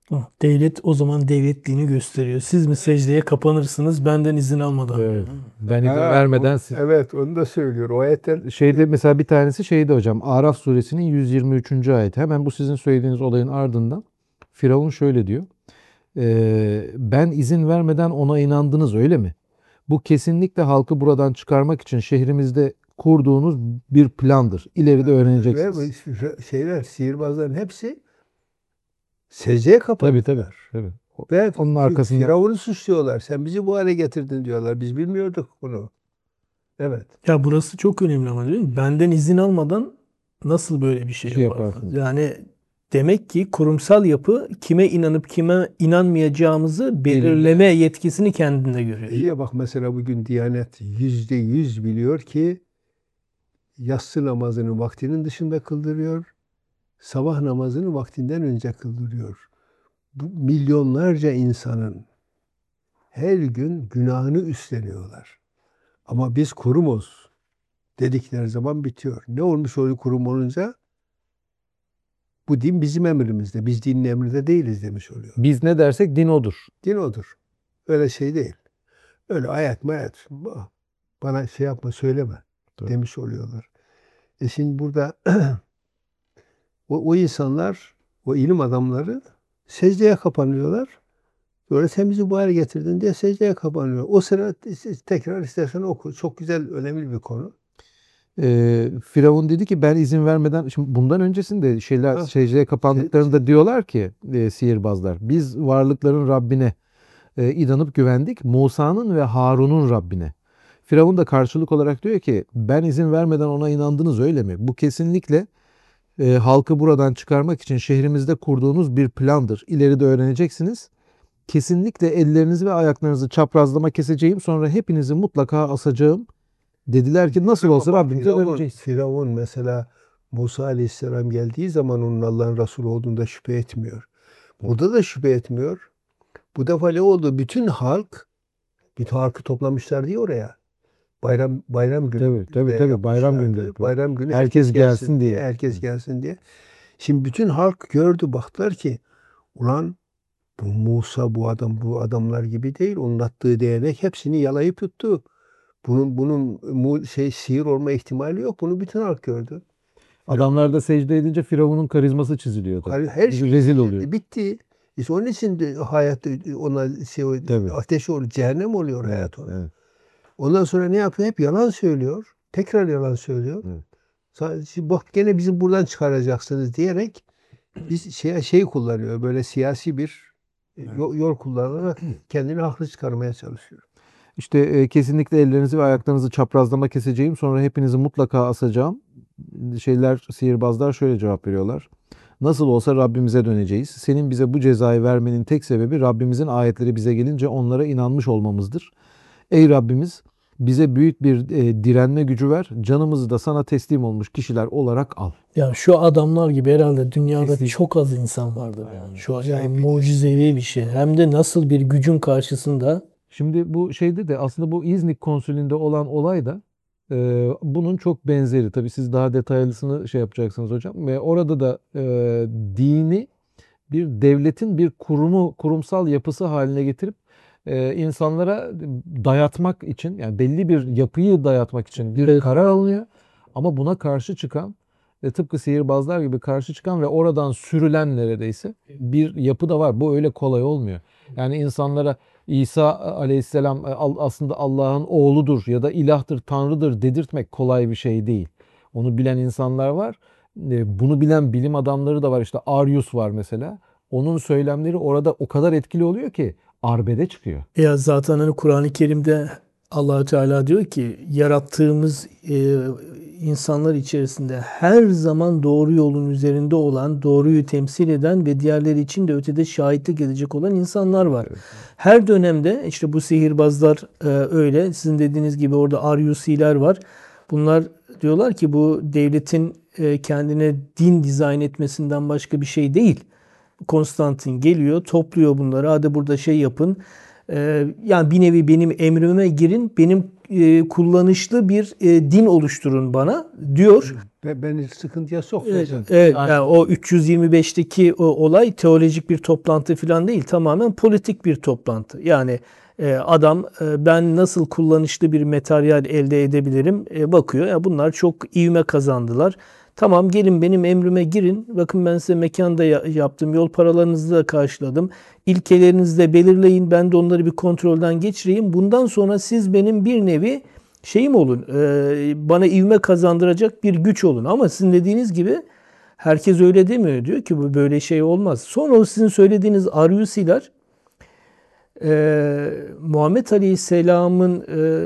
Devlet o zaman devletliğini gösteriyor. Siz mi secdeye kapanırsınız benden izin almadan? Evet. Ben izin Ha, vermeden o- siz. Evet, onu da söylüyor. O ayetten Şeyde mesela bir tanesi şeydi hocam. Araf suresinin yüz yirmi üçüncü ayeti. Hemen bu sizin söylediğiniz olayın ardından Firavun şöyle diyor. Ee, ben izin vermeden ona inandınız öyle mi? Bu kesinlikle halkı buradan çıkarmak için şehrimizde kurduğunuz bir plandır. İleride ve öğreneceksiniz. bu şeyler, sihirbazların hepsi secdeye kapanıyor. Tabii tabii. tabii. Ve Onun arkasında Firavun'u suçluyorlar. Sen bizi bu hale getirdin diyorlar. Biz bilmiyorduk bunu. Evet. Ya burası çok önemli ama değil mi? Benden izin almadan nasıl böyle bir şey şey yaparsınız? yaparsınız. Yani demek ki kurumsal yapı kime inanıp kime inanmayacağımızı belirleme yetkisini kendinde görüyor. İyi ya, bak mesela bugün Diyanet yüzde yüz biliyor ki yatsı namazını vaktinin dışında kıldırıyor. Sabah namazını vaktinden önce kıldırıyor. Bu milyonlarca insanın her gün günahını üstleniyorlar. Ama biz kurumuz dedikleri zaman bitiyor. Ne olmuş o kurum olunca? Bu din bizim emrimizde. Biz dinin emrinde değiliz demiş oluyor. Biz ne dersek din odur. Din odur. Öyle şey değil. Öyle ayet mayet. Bana şey yapma, söyleme Tabii. demiş oluyorlar. E şimdi burada o, o insanlar, o ilim adamları secdeye kapanıyorlar. Böyle sen bizi bu hale getirdin diye secdeye kapanıyor. O sıra tekrar istersen oku. Çok güzel, önemli bir konu. Ee, Firavun dedi ki ben izin vermeden, şimdi bundan öncesinde şeyler Ha. secdeye kapandıklarında diyorlar ki e, sihirbazlar biz varlıkların Rabbine e, inanıp güvendik, Musa'nın ve Harun'un Rabbine. Firavun da karşılık olarak diyor ki ben izin vermeden ona inandınız öyle mi? Bu kesinlikle e, halkı buradan çıkarmak için şehrimizde kurduğunuz bir plandır. İleride öğreneceksiniz. Kesinlikle ellerinizi ve ayaklarınızı çaprazlama keseceğim, sonra hepinizi mutlaka asacağım. Dediler ki nasıl olsa Rabbimize Firavun, döneceğiz. Firavun mesela Musa Aleyhisselam geldiği zaman onun Allah'ın Resulü olduğunda şüphe etmiyor. Burada da şüphe etmiyor. Bu defa ne oldu? Bütün halk, bütün halkı toplamışlar diye oraya. Bayram bayram günü. Tabii, tabii, de tabii, bayram yapmışlardı. günü de yapıyor. Bayram günü Herkes gelsin diye. Herkes gelsin diye. Şimdi bütün halk gördü, baktılar ki ulan bu Musa bu adam bu adamlar gibi değil. Onun attığı değnek hepsini yalayıp tuttu. Bunun bunun mu şey sihir olma ihtimali yok. Bunu bütün halk gördü. Adamlar da secde edince Firavun'un karizması çiziliyor tabii. Her şey Rezil oluyor. bitti. İşte onun için de hayat ona şey Tabii. ateş oluyor, cehennem oluyor hayat ona. Evet. Ondan sonra ne yapıyor? Hep yalan söylüyor. Tekrar yalan söylüyor. Evet. Sadece bak gene bizi buradan çıkaracaksınız diyerek biz şey şey kullanıyor. Böyle siyasi bir yol, yol kullanarak kendini haklı çıkarmaya çalışıyor. İşte e, kesinlikle ellerinizi ve ayaklarınızı çaprazlama keseceğim, sonra hepinizi mutlaka asacağım. Şeyler, sihirbazlar şöyle cevap veriyorlar. Nasıl olsa Rabbimize döneceğiz. Senin bize bu cezayı vermenin tek sebebi Rabbimizin ayetleri bize gelince onlara inanmış olmamızdır. Ey Rabbimiz, bize büyük bir e, direnme gücü ver. Canımızı da sana teslim olmuş kişiler olarak al. Ya şu adamlar gibi herhalde dünyada Kesinlikle. çok az insan vardır yani. Şu yani mucizevi bir şey. Hem de nasıl bir gücün karşısında. Şimdi bu şeyde de aslında bu İznik konsülünde olan olay da e, bunun çok benzeri. Tabii siz daha detaylısını şey yapacaksınız hocam. Ve orada da e, dini bir devletin bir kurumu, kurumsal yapısı haline getirip e, insanlara dayatmak için, yani belli bir yapıyı dayatmak için bir Evet. karar alınıyor. Ama buna karşı çıkan ve tıpkı sihirbazlar gibi karşı çıkan ve oradan sürülen neredeyse bir yapı da var. Bu öyle kolay olmuyor. Yani insanlara İsa Aleyhisselam aslında Allah'ın oğludur ya da ilahtır, tanrıdır dedirtmek kolay bir şey değil. Onu bilen insanlar var. Bunu bilen bilim adamları da var. İşte Arius var mesela. Onun söylemleri orada o kadar etkili oluyor ki arbede çıkıyor. Ya zaten hani Kur'an-ı Kerim'de Allah Teala diyor ki yarattığımız e, insanlar içerisinde her zaman doğru yolun üzerinde olan, doğruyu temsil eden ve diğerleri için de ötede şahitlik edecek olan insanlar var. Evet. Her dönemde işte bu sihirbazlar e, öyle. Sizin dediğiniz gibi orada Aryusiler var. Bunlar diyorlar ki bu devletin e, kendine din dizayn etmesinden başka bir şey değil. Konstantin geliyor, topluyor bunları. Hadi burada şey yapın. Ee, yani bir nevi benim emrime girin, benim e, kullanışlı bir e, din oluşturun bana diyor. Ve beni sıkıntıya Evet, sokmuyorsun. evet. Yani- Yani o üç yüz yirmi beşteki o olay teolojik bir toplantı falan değil. Tamamen politik bir toplantı. Yani e, adam e, ben nasıl kullanışlı bir materyal elde edebilirim e, bakıyor. Ya bunlar çok ivme kazandılar. Tamam gelin benim emrime girin. Bakın ben size mekanda ya- yaptım. Yol paralarınızı da karşıladım. İlkelerinizi de belirleyin. Ben de onları bir kontrolden geçireyim. Bundan sonra siz benim bir nevi şeyim olun, e, bana ivme kazandıracak bir güç olun. Ama sizin dediğiniz gibi herkes öyle demiyor. Diyor ki bu böyle şey olmaz. Sonra o sizin söylediğiniz Aryusiler e, Muhammed Aleyhisselam'ın e,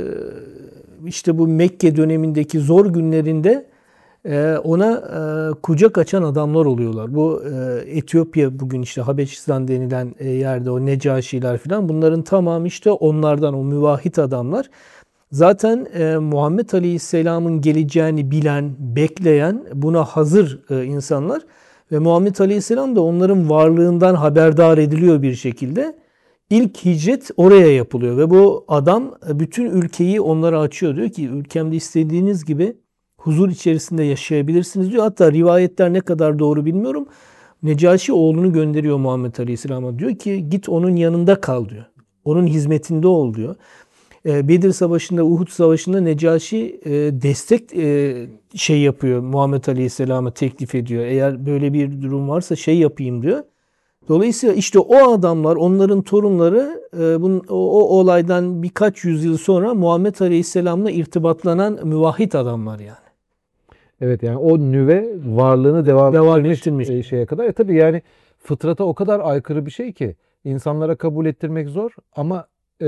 işte bu Mekke dönemindeki zor günlerinde e, ona e, kucak açan adamlar oluyorlar. Bu e, Etiyopya bugün işte Habeşistan denilen e, yerde o Necaşiler falan bunların tamamı işte onlardan o müvahhid adamlar. Zaten e, Muhammed Aleyhisselam'ın geleceğini bilen, bekleyen, buna hazır e, insanlar ve Muhammed Aleyhisselam da onların varlığından haberdar ediliyor bir şekilde. İlk hicret oraya yapılıyor ve bu adam e, bütün ülkeyi onlara açıyor. Diyor ki ülkemde istediğiniz gibi huzur içerisinde yaşayabilirsiniz diyor. Hatta rivayetler ne kadar doğru bilmiyorum. Necaşi oğlunu gönderiyor Muhammed Aleyhisselam'a. Diyor ki git onun yanında kal diyor. Onun hizmetinde ol diyor. Bedir Savaşı'nda, Uhud Savaşı'nda Necaşi e, destek e, şey yapıyor. Muhammed Aleyhisselam'a teklif ediyor. Eğer böyle bir durum varsa şey yapayım diyor. Dolayısıyla işte o adamlar, onların torunları e, bunun, o, o olaydan birkaç yüzyıl sonra Muhammed Aleyhisselam'la irtibatlanan müvahhid adamlar yani. Evet yani o nüve varlığını devam, Devam ettirmiş, ettirmiş. e, şeye kadar. E tabii yani fıtrata o kadar aykırı bir şey ki insanlara kabul ettirmek zor ama e,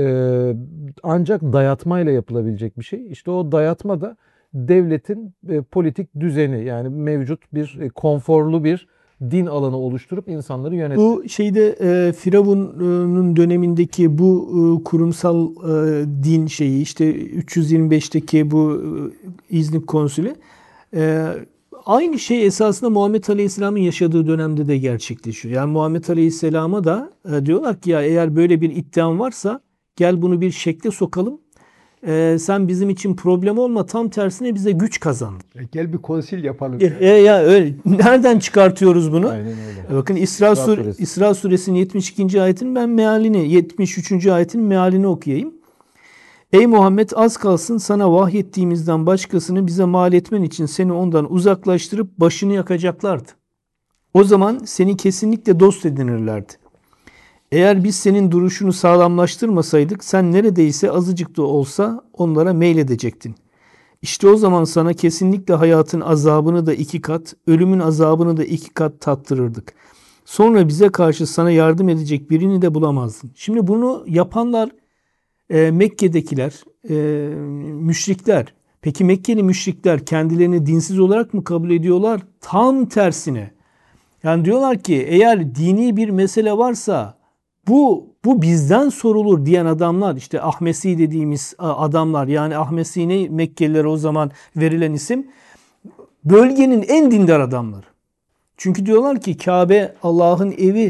ancak dayatmayla yapılabilecek bir şey. İşte o dayatma da devletin e, politik düzeni yani mevcut bir e, konforlu bir din alanı oluşturup insanları yönetmek. Bu şeyde e, Firavun'un dönemindeki bu e, kurumsal e, din şeyi işte üç yüz yirmi beşteki bu e, İznik konsülü e, aynı şey esasında Muhammed Aleyhisselam'ın yaşadığı dönemde de gerçekleşiyor. Yani Muhammed Aleyhisselam'a da e, diyorlar ki ya eğer böyle bir iddian varsa gel bunu bir şekle sokalım. E, sen bizim için problem olma tam tersine bize güç kazan. E, Gel bir konsil yapalım. E, e, ya öyle nereden çıkartıyoruz bunu? Aynen öyle. E Bakın İsra, İsra Sur- Suresi. İsra Suresinin yetmiş ikinci ayetinin ben mealini, yetmiş üçüncü ayetin mealini okuyayım. Ey Muhammed az kalsın sana vahyettiğimizden başkasını bize mal etmen için seni ondan uzaklaştırıp başını yakacaklardı. O zaman seni kesinlikle dost edinirlerdi. Eğer biz senin duruşunu sağlamlaştırmasaydık sen neredeyse azıcık da olsa onlara meyledecektin. İşte o zaman sana kesinlikle hayatın azabını da iki kat, ölümün azabını da iki kat tattırırdık. Sonra bize karşı sana yardım edecek birini de bulamazdın. Şimdi bunu yapanlar e, Mekke'dekiler, e, müşrikler. Peki Mekkeli müşrikler kendilerini dinsiz olarak mı kabul ediyorlar? Tam tersine. Yani diyorlar ki eğer dini bir mesele varsa bu bu bizden sorulur diyen adamlar işte Ahmesi dediğimiz adamlar yani Ahmesi ne Mekkelilere o zaman verilen isim bölgenin en dindar adamları. Çünkü diyorlar ki Kabe Allah'ın evi.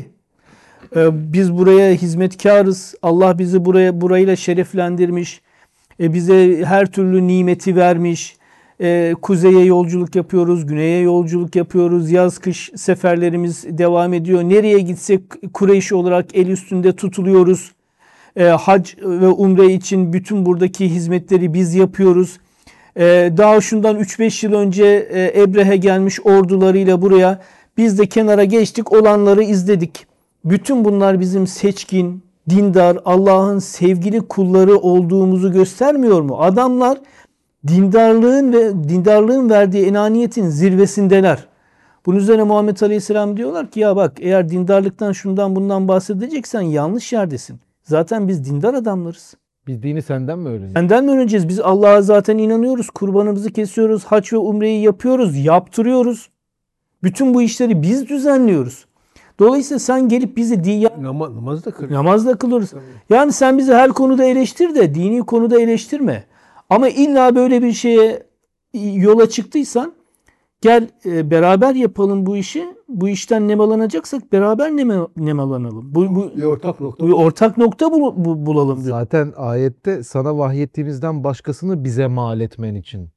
Ee, Biz buraya hizmetkarız. Allah bizi buraya burayla şereflendirmiş. E, bize her türlü nimeti vermiş. E, kuzeye yolculuk yapıyoruz, güneye yolculuk yapıyoruz. Yaz kış seferlerimiz devam ediyor. Nereye gitsek Kureyş olarak el üstünde tutuluyoruz. E, hac ve umre için bütün buradaki hizmetleri biz yapıyoruz. E, daha şundan üç beş yıl önce e, Ebrehe gelmiş ordularıyla buraya biz de kenara geçtik, olanları izledik. Bütün bunlar bizim seçkin, dindar, Allah'ın sevgili kulları olduğumuzu göstermiyor mu? Adamlar dindarlığın ve dindarlığın verdiği enaniyetin zirvesindeler. Bunun üzerine Muhammed Aleyhisselam diyorlar ki ya bak eğer dindarlıktan şundan bundan bahsedeceksen yanlış yerdesin. Zaten biz dindar adamlarız. Biz dini senden mi öğreniyoruz? Senden mi öğreneceğiz? Biz Allah'a zaten inanıyoruz. Kurbanımızı kesiyoruz. Hac ve umreyi yapıyoruz. Yaptırıyoruz. Bütün bu işleri biz düzenliyoruz. Dolayısıyla sen gelip bizi di- Nama, namaz da kır. namazda kılıyoruz. Yani sen bizi her konuda eleştir de dini konuda eleştirme. Ama illa böyle bir şeye yola çıktıysan gel e, beraber yapalım bu işi. Bu işten nemalanacaksak beraber neme, nemalanalım. Bu, bu, Bir ortak nokta. bu ortak nokta bul, bu- bulalım diyor. Zaten ayette sana vahyettiğimizden başkasını bize mal etmen için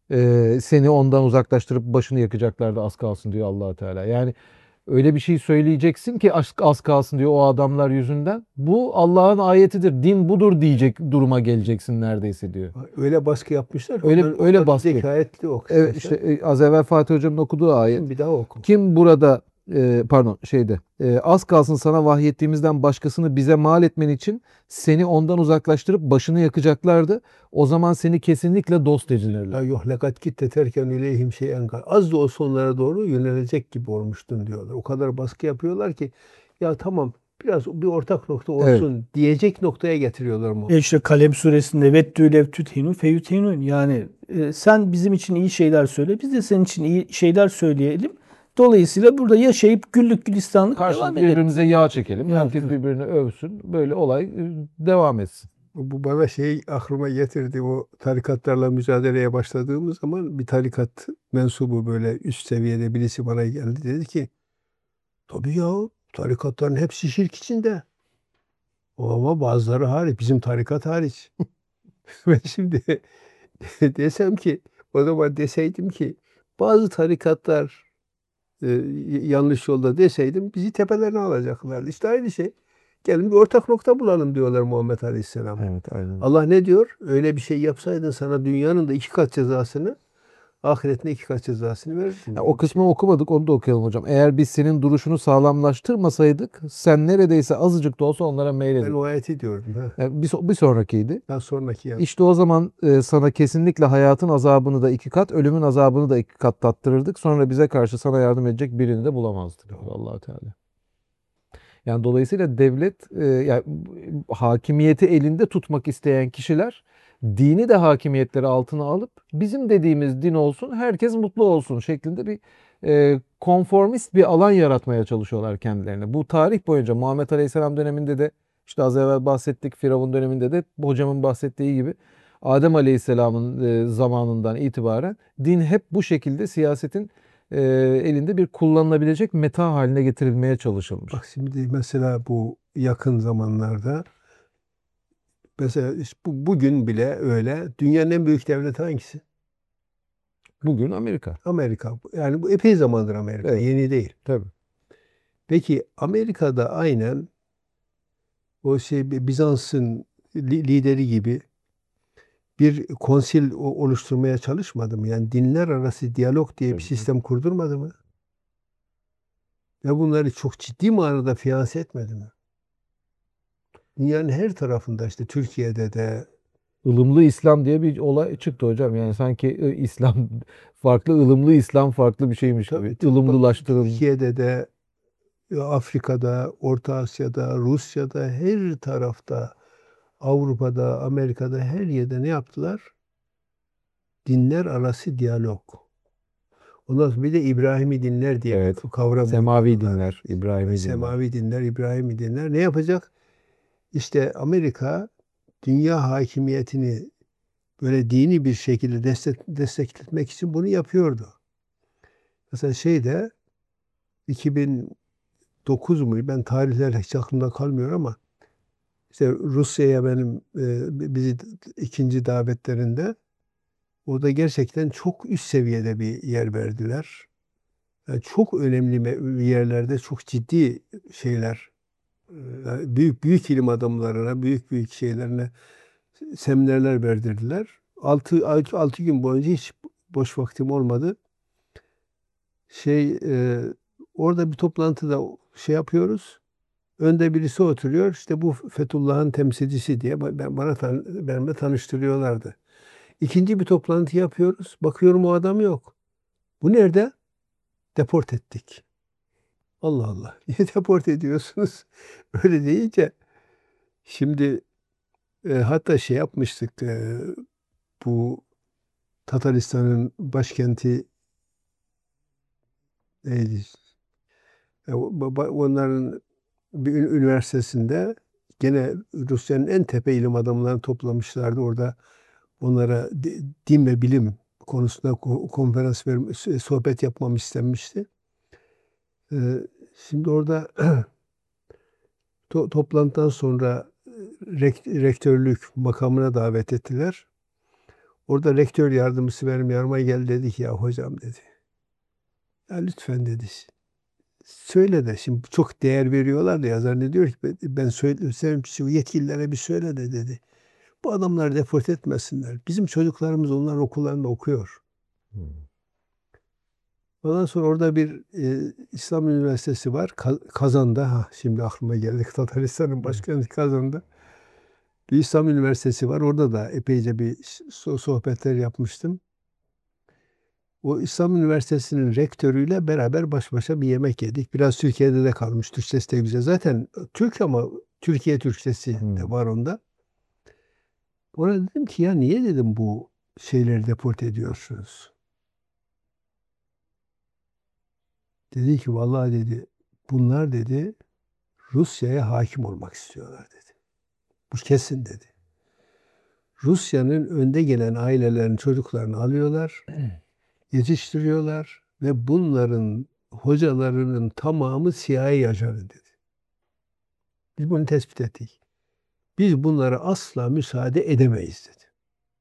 e, seni ondan uzaklaştırıp başını yakacaklardı az kalsın diyor Allah Teala. Yani öyle bir şey söyleyeceksin ki az, az kalsın diyor o adamlar yüzünden. Bu Allah'ın ayetidir. Din budur diyecek duruma geleceksin neredeyse diyor. Öyle baskı yapmışlar ki Öyle onların, öyle onların baskı. zekayetli o Evet, istersen. işte e, az evvel Fatih Hocam'ın okuduğu ayet. Şimdi bir daha oku. Kim burada e, pardon şeyde e, az kalsın sana vahyettiğimizden başkasını bize mal etmen için seni ondan uzaklaştırıp başını yakacaklardı. O zaman seni kesinlikle dost edinirler. Ya yok lekat gitte terken üleyhim şeyen kal. Az da olsa onlara doğru yönelecek gibi olmuştun diyorlar. O kadar baskı yapıyorlar ki ya tamam biraz bir ortak nokta olsun diyecek noktaya getiriyorlar mı? E işte Kalem suresinde vettü lev tüthinu feyuthinun, yani e, sen bizim için iyi şeyler söyle, biz de senin için iyi şeyler söyleyelim. Dolayısıyla burada yaşayıp güllük gülistanlık devam Karşılıklı edelim. birbirimize yağ çekelim. Ya, Herkes evet. birbirini övsün. Böyle olay e, devam etsin. Bu bana şey aklıma getirdi. O tarikatlarla mücadeleye başladığımız zaman bir tarikat mensubu böyle üst seviyede birisi bana geldi. Dedi ki tabii ya tarikatların hepsi şirk içinde. Ama bazıları hariç. Bizim tarikat hariç. Ben şimdi desem ki o zaman deseydim ki bazı tarikatlar e, yanlış yolda deseydim bizi tepelerine alacaklardı. İşte aynı şey. Gelin bir ortak nokta bulalım diyorlar Muhammed Aleyhisselam. Evet, aynen. Allah ne diyor? Öyle bir şey yapsaydın sana dünyanın da iki kat cezasını, ahiretine iki kat cezasını verirdim. Ya o kısmı okumadık, onu da okuyalım hocam. Eğer biz senin duruşunu sağlamlaştırmasaydık sen neredeyse azıcık da olsa onlara Ben meyledin. o ayeti diyordum. Ha. Yani bir, so- bir sonrakiydi. Daha sonraki ya. İşte o zaman e, sana kesinlikle hayatın azabını da iki kat, ölümün azabını da iki kat tattırırdık. Sonra bize karşı sana yardım edecek birini de bulamazdık diyor Allah Teala. Yani dolayısıyla devlet e, yani hakimiyeti elinde tutmak isteyen kişiler dini de hakimiyetleri altına alıp bizim dediğimiz din olsun, herkes mutlu olsun şeklinde bir e, konformist bir alan yaratmaya çalışıyorlar kendilerine. Bu tarih boyunca Muhammed Aleyhisselam döneminde de işte az evvel bahsettik, Firavun döneminde de hocamın bahsettiği gibi Adem Aleyhisselam'ın e, zamanından itibaren din hep bu şekilde siyasetin e, elinde bir kullanılabilecek meta haline getirilmeye çalışılmış. Bak şimdi mesela bu yakın zamanlarda mesela işte bu, bugün bile öyle. Dünyanın en büyük devleti hangisi? Bugün Amerika. Amerika. Yani bu epey zamandır Amerika. Evet. Yeni değil. Tabii. Peki Amerika'da aynen o şey Bizans'ın li- lideri gibi bir konsil o- oluşturmaya çalışmadı mı? Yani dinler arası diyalog diye bir Tabii. sistem kurdurmadı mı? Ve bunları çok ciddi manada finanse etmedi mi? Dünyanın her tarafında işte Türkiye'de de ılımlı İslam diye bir olay çıktı hocam. Yani sanki e, İslam farklı, ılımlı İslam farklı bir şeymiş tabii, gibi. tabii, bak, Ilımlılaştırılmış. Türkiye'de de Afrika'da, Orta Asya'da, Rusya'da her tarafta Avrupa'da, Amerika'da her yerde ne yaptılar? Dinler arası diyalog. Ondan sonra bir de İbrahimi dinler diye Evet. bir kavram Semavi uyguladılar. dinler, İbrahimi dinler. Semavi dinler, İbrahimi dinler. Ne yapacak? İşte Amerika dünya hakimiyetini böyle dini bir şekilde destek, destekletmek için bunu yapıyordu. Mesela şeyde iki bin dokuz mu? Ben tarihler hiç aklımda kalmıyor ama işte Rusya'ya benim e, bizi ikinci davetlerinde orada gerçekten çok üst seviyede bir yer verdiler. Yani çok önemli me- yerlerde çok ciddi şeyler, e, yani büyük büyük ilim adamlarına, büyük büyük şeylerine seminerler verdirdiler. Altı, altı, altı gün boyunca hiç boş vaktim olmadı. Şey e, orada bir toplantıda şey yapıyoruz. Önde birisi oturuyor. İşte bu Fethullah'ın temsilcisi diye ben bana tan benimle tanıştırıyorlardı. İkinci bir toplantı yapıyoruz. Bakıyorum o adam yok. Bu nerede? Deport ettik. Allah Allah. Niye deport ediyorsunuz? Öyle deyince şimdi e, hatta şey yapmıştık. E, bu Tataristan'ın başkenti neydi? E, o- ba- onların bir ün- üniversitesinde gene Rusya'nın en tepe ilim adamlarını toplamışlardı. Orada onlara di- din ve bilim konusunda ko- konferans verip sohbet yapmam istenmişti. E, Şimdi orada to- toplantıdan sonra e, rek- rektörlük makamına davet ettiler. Orada rektör yardımcısı benim yanıma geldi, dedi ki ya hocam dedi. Ya lütfen dedi. Söyle de şimdi çok değer veriyorlar da ya zannediyor ki ben söylesem yetkililere bir söyle de dedi. Bu adamlar deport etmesinler. Bizim çocuklarımız onların okullarında okuyor. Hmm. Ondan sonra orada bir e, İslam Üniversitesi var. Kazan'da. Ha, şimdi aklıma geldi. Tataristan'ın başkenti Kazan'da. Bir İslam Üniversitesi var. Orada da epeyce bir sohbetler yapmıştım. O İslam Üniversitesi'nin rektörüyle beraber baş başa bir yemek yedik. Biraz Türkiye'de de kalmış. Türkçesi de güzel. Zaten Türk ama Türkiye Türkçesi Hmm. de var onda. Ona dedim ki ya niye dedim bu şeyleri deport ediyorsunuz? Dedi ki vallahi dedi bunlar dedi Rusya'ya hakim olmak istiyorlar dedi. Bu kesin dedi. Rusya'nın önde gelen ailelerin çocuklarını alıyorlar, yetiştiriyorlar ve bunların hocalarının tamamı C I A ajanı dedi. Biz bunu tespit ettik. Biz bunlara asla müsaade edemeyiz dedi.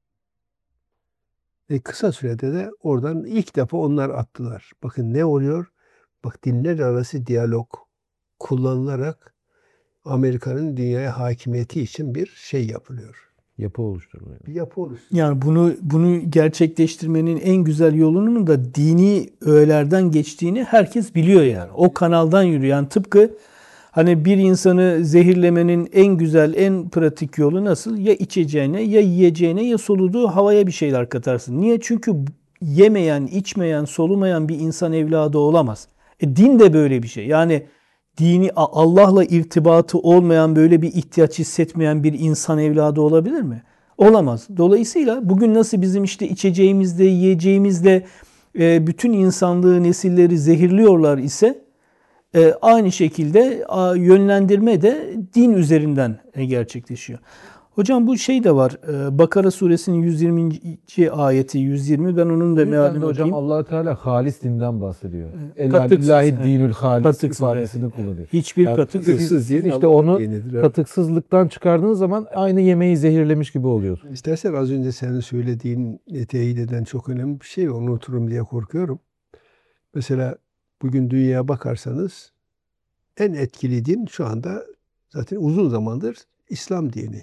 Ve kısa sürede de oradan ilk defa onlar attılar. Bakın ne oluyor? Bak dinler arası diyalog kullanılarak Amerika'nın dünyaya hakimiyeti için bir şey yapılıyor. Yapı oluşturuluyor. Bir yapı oluşturuyor. Yani bunu bunu gerçekleştirmenin en güzel yolunun da dini öğelerden geçtiğini herkes biliyor yani. O kanaldan yürüyor. Yani tıpkı hani bir insanı zehirlemenin en güzel, en pratik yolu nasıl? Ya içeceğine, ya yiyeceğine, ya soluduğu havaya bir şeyler katarsın. Niye? Çünkü yemeyen, içmeyen, solumayan bir insan evladı olamaz. E, din de böyle bir şey. Yani dini Allah'la irtibatı olmayan, böyle bir ihtiyaç hissetmeyen bir insan evladı olabilir mi? Olamaz. Dolayısıyla bugün nasıl bizim işte içeceğimizde, yiyeceğimizde e, bütün insanlığı, nesilleri zehirliyorlar ise e, aynı şekilde a, yönlendirme de din üzerinden e, gerçekleşiyor. Hocam bu şey de var. E, Bakara suresinin yüz yirminci ayeti yüz yirmi. Ben onun da mealini hocam okuyayım. Allah Teala halis dinden bahsediyor. Katıksız, Elahillahi evet. dinül halis Katıksız, ifadesini evet. kullanıyor. Hiçbir Yani katık Katıksız değil, işte Allah onu dinidir, evet. katıksızlıktan çıkardığınız zaman aynı yemeği zehirlemiş gibi oluyorsun. İstersen az önce senin söylediğin teyit eden çok önemli bir şey. Onu unuturum diye korkuyorum. Mesela bugün dünyaya bakarsanız en etkili din şu anda zaten uzun zamandır İslam dini.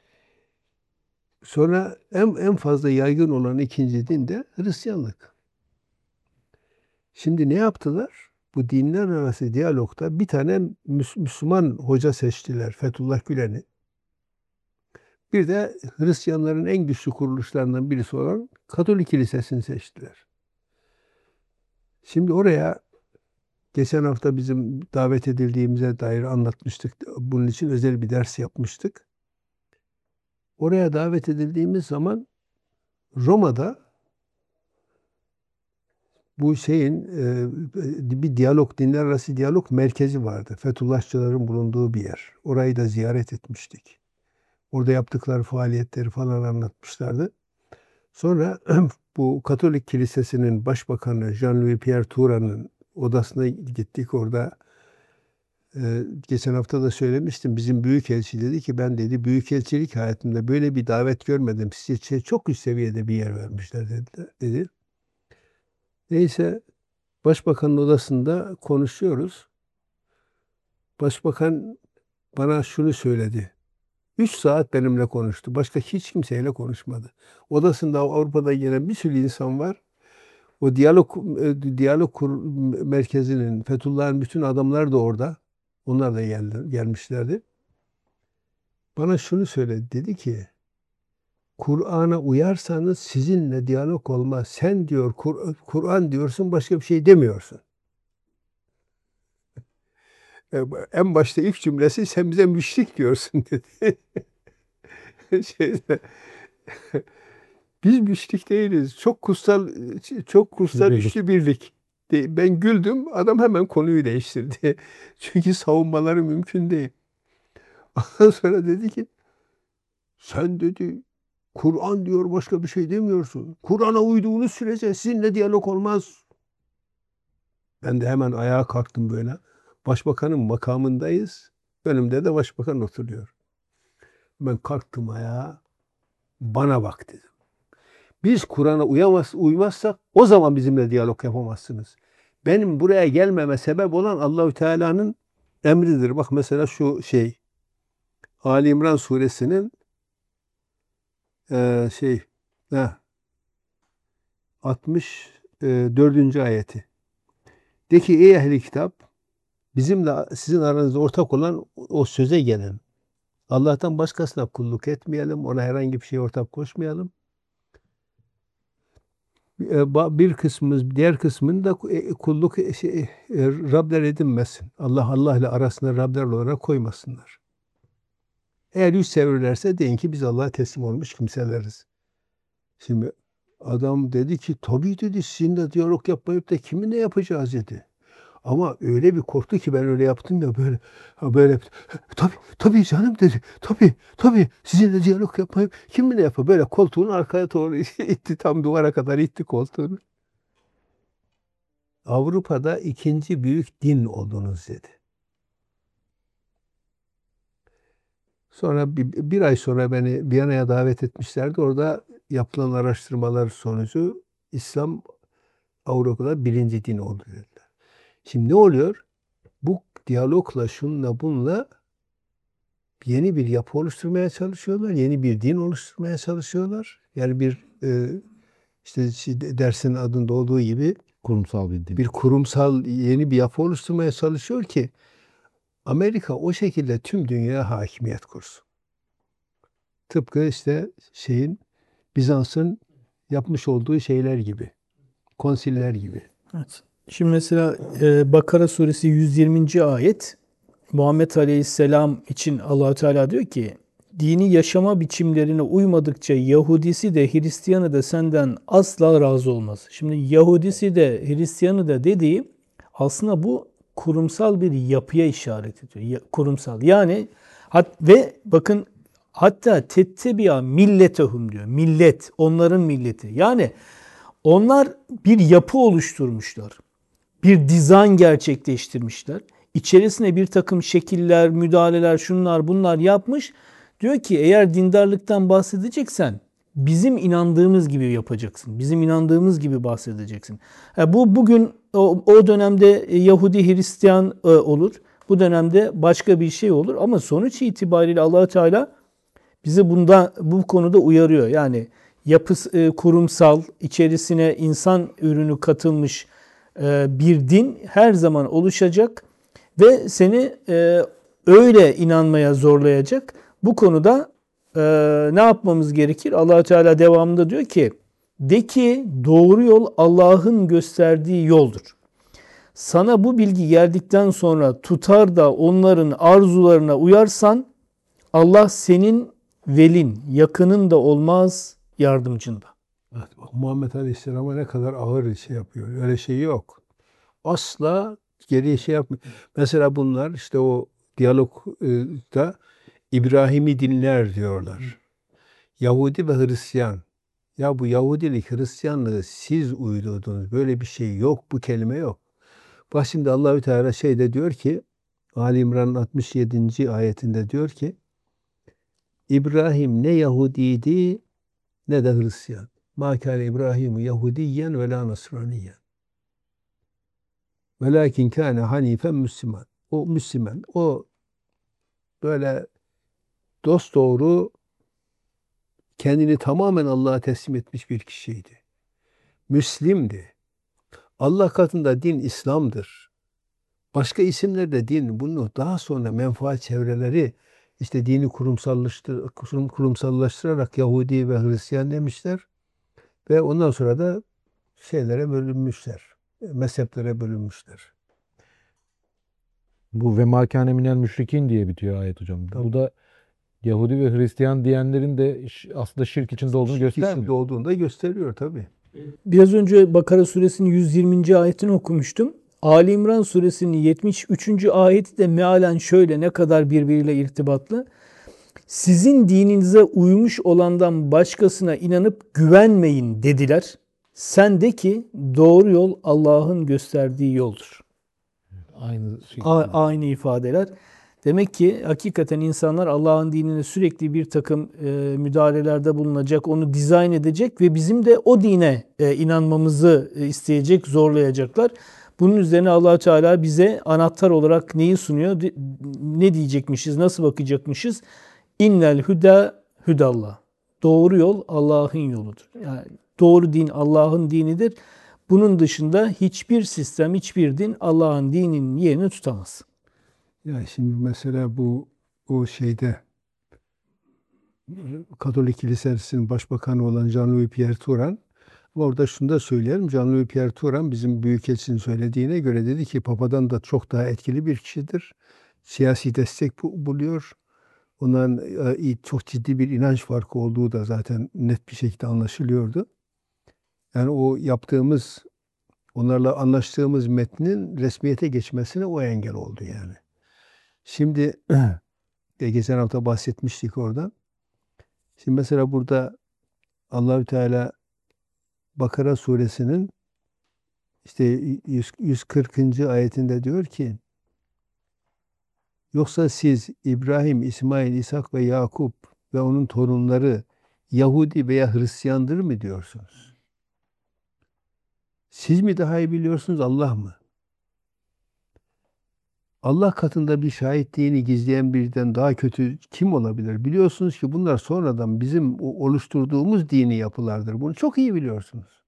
Sonra en, en fazla yaygın olan ikinci din de Hristiyanlık. Şimdi ne yaptılar? Bu dinler arası diyalogda bir tane Müs- Müslüman hoca seçtiler. Fethullah Gülen'i. Bir de Hristiyanların en güçlü kuruluşlarından birisi olan Katolik Kilisesi'ni seçtiler. Şimdi oraya geçen hafta bizim davet edildiğimize dair anlatmıştık. Bunun için özel bir ders yapmıştık. Oraya davet edildiğimiz zaman Roma'da bu şeyin e, bir diyalog, dinler arası diyalog merkezi vardı. Fethullahçıların bulunduğu bir yer. Orayı da ziyaret etmiştik. Orada yaptıkları faaliyetleri falan anlatmışlardı. Sonra bu Katolik Kilisesi'nin başbakanı Jean-Louis Pierre Turan'ın odasına gittik. Orada e, geçen hafta da söylemiştim. Bizim büyükelçi dedi ki ben dedi büyükelçilik hayatımda böyle bir davet görmedim. Size çok üst seviyede bir yer vermişler dedi. dedi. Neyse başbakanın odasında konuşuyoruz. Başbakan bana şunu söyledi. Üç saat benimle konuştu. Başka hiç kimseyle konuşmadı. Odasında Avrupa'da gelen bir sürü insan var. O diyalog e, diyalog kur, merkezinin, Fethullah'ın bütün adamlar da orada. Onlar da geldi, gelmişlerdi. Bana şunu söyledi. Dedi ki Kur'an'a uyarsanız sizinle diyalog olmaz. Sen diyor Kur, Kur'an diyorsun başka bir şey demiyorsun. En başta ilk cümlesi sen bize müşrik diyorsun dedi. Şeyde, biz müşrik değiliz. Çok kutsal, çok kutsal Birlik. üçlü birlik. Ben güldüm. Adam hemen konuyu değiştirdi. Çünkü savunmaları mümkün değil. Ondan sonra dedi ki sen dedi Kur'an diyor başka bir şey demiyorsun. Kur'an'a uyduğunuz sürece sizinle diyalog olmaz. Ben de hemen ayağa kalktım böyle. Başbakanın makamındayız. Önümde de başbakan oturuyor. Ben kalktım ayağa. Bana bak dedim. Biz Kur'an'a uyamaz, uymazsak o zaman bizimle diyalog yapamazsınız. Benim buraya gelmeme sebep olan Allahü Teala'nın emridir. Bak mesela şu şey Ali İmran suresinin e, şey ne altmış dördüncü ayeti. De ki ey ehli kitap, bizimle sizin aranızda ortak olan o söze gelin. Allah'tan başkasına kulluk etmeyelim. Ona herhangi bir şey ortak koşmayalım. Bir kısmımız, diğer kısmını da kulluk şey, Rabler edinmesin. Allah Allah ile arasında Rabler olarak koymasınlar. Eğer yüz çevirirlerse deyin ki biz Allah'a teslim olmuş kimseleriz. Şimdi adam dedi ki tabii dedi sizinle diyalog yapmayıp da kiminle yapacağız dedi. Ama öyle bir korktu ki ben öyle yaptım ya böyle böyle tabii tabii canım dedi. Tabii tabii sizinle diyalog yapmayıp kiminle yapar? Böyle koltuğunu arkaya doğru itti, tam duvara kadar itti koltuğunu. Avrupa'da ikinci büyük din oldunuz dedi. Sonra bir, bir ay sonra beni Viyana'ya davet etmişlerdi. Orada yapılan araştırmalar sonucu İslam Avrupa'da birinci din oldu dediler. Şimdi ne oluyor? Bu diyalogla, şunla, bununla yeni bir yapı oluşturmaya çalışıyorlar. Yeni bir din oluşturmaya çalışıyorlar. Yani bir e, işte dersin adında olduğu gibi Kurumsal bir din. bir kurumsal yeni bir yapı oluşturmaya çalışıyor ki Amerika o şekilde tüm dünyaya hakimiyet kursun. Tıpkı işte şeyin Bizans'ın yapmış olduğu şeyler gibi. Konsiller gibi. Evet. Şimdi mesela e, Bakara suresi yüz yirminci ayet Muhammed Aleyhisselam için Allah Teala diyor ki dini yaşama biçimlerine uymadıkça Yahudisi de Hristiyanı da senden asla razı olmaz. Şimdi Yahudisi de Hristiyanı da dediği aslında bu kurumsal bir yapıya işaret ediyor. Kurumsal. Yani hat, ve bakın hatta tettebiya milletehum diyor. Millet, onların milleti. Yani onlar bir yapı oluşturmuşlar. Bir dizayn gerçekleştirmişler. İçerisine bir takım şekiller, müdahaleler, şunlar bunlar yapmış. Diyor ki eğer dindarlıktan bahsedeceksen bizim inandığımız gibi yapacaksın. Bizim inandığımız gibi bahsedeceksin. Yani bu bugün o, o dönemde Yahudi, Hristiyan e, olur. Bu dönemde başka bir şey olur. Ama sonuç itibariyle Allah Teala bizi bunda bu konuda uyarıyor. Yani yapısı e, kurumsal, içerisine insan ürünü katılmış e, bir din her zaman oluşacak ve seni e, öyle inanmaya zorlayacak. Bu konuda e, ne yapmamız gerekir? Allah Teala devamında diyor ki, de ki doğru yol Allah'ın gösterdiği yoldur. Sana bu bilgi geldikten sonra tutar da onların arzularına uyarsan Allah senin velin, yakının da olmaz, yardımcın da. Evet, bak, Muhammed Aleyhisselam'a ne kadar ağır şey yapıyor. Öyle şey yok. Asla geriye şey yapmıyor. Mesela bunlar işte o diyalogda İbrahimi dinler diyorlar. Yahudi ve Hristiyan. Ya bu Yahudilik, Hristiyanlığı siz uydurdunuz. Böyle bir şey yok. Bu kelime yok. Bak şimdi Allahü Teala şeyde diyor ki Ali İmran'ın altmış yedinci ayetinde diyor ki İbrahim ne Yahudiydi ne de Hristiyan. Ma kâne İbrahimu Yahudiyen ve la Nasraniyen. Velakin kâne hanifen Müslüman. O Müslüman. O böyle dosdoğru kendini tamamen Allah'a teslim etmiş bir kişiydi. Müslimdi. Allah katında din İslam'dır. Başka isimlerde din, bunu daha sonra menfaat çevreleri işte dini kurumsallaştır, kurumsallaştırarak Yahudi ve Hristiyan demişler. Ve ondan sonra da şeylere bölünmüşler. Mezheplere bölünmüşler. Bu ve mâkâne minel müşrikin diye bitiyor ayet hocam. Tabii. Bu da Yahudi ve Hristiyan diyenlerin de aslında şirk içinde olduğunu Şirk göstermiyor. içinde olduğunu da gösteriyor tabii. Biraz önce Bakara suresinin yüz yirminci ayetini okumuştum. Ali İmran suresinin yetmiş üçüncü ayeti de mealen şöyle, ne kadar birbiriyle irtibatlı. Sizin dininize uymuş olandan başkasına inanıp güvenmeyin dediler. Sen de ki doğru yol Allah'ın gösterdiği yoldur. Aynı şey. A- aynı ifadeler. Demek ki hakikaten insanlar Allah'ın dinine sürekli bir takım e, müdahalelerde bulunacak, onu dizayn edecek ve bizim de o dine e, inanmamızı e, isteyecek, zorlayacaklar. Bunun üzerine Allah Teala bize anahtar olarak neyi sunuyor? Di- Ne diyecekmişiz? Nasıl bakacakmışız? İnnel huda hudallah. Doğru yol Allah'ın yoludur. Yani doğru din Allah'ın dinidir. Bunun dışında hiçbir sistem, hiçbir din Allah'ın dininin yerini tutamaz. Ya şimdi mesela bu o şeyde Katolik Kilisesi'nin başbakanı olan Jean-Louis Pierre Turan, orada şunu da söyleyelim. Jean-Louis Pierre Turan bizim büyükelçinin söylediğine göre dedi ki Papa'dan da çok daha etkili bir kişidir. Siyasi destek bu- buluyor. Onların e, çok ciddi bir inanç farkı olduğu da zaten net bir şekilde anlaşılıyordu. Yani o yaptığımız, onlarla anlaştığımız metnin resmiyete geçmesine o engel oldu yani. Şimdi e, geçen hafta bahsetmiştik oradan. Şimdi mesela burada Allahü Teala Bakara suresinin işte yüz yüz kırkıncı ayetinde diyor ki yoksa siz İbrahim, İsmail, İshak ve Yakup ve onun torunları Yahudi veya Hristiyandır mı diyorsunuz? Siz mi daha iyi biliyorsunuz, Allah mı? Allah katında bir şahitliğini gizleyen birden daha kötü kim olabilir? Biliyorsunuz ki bunlar sonradan bizim o oluşturduğumuz dini yapılardır. Bunu çok iyi biliyorsunuz.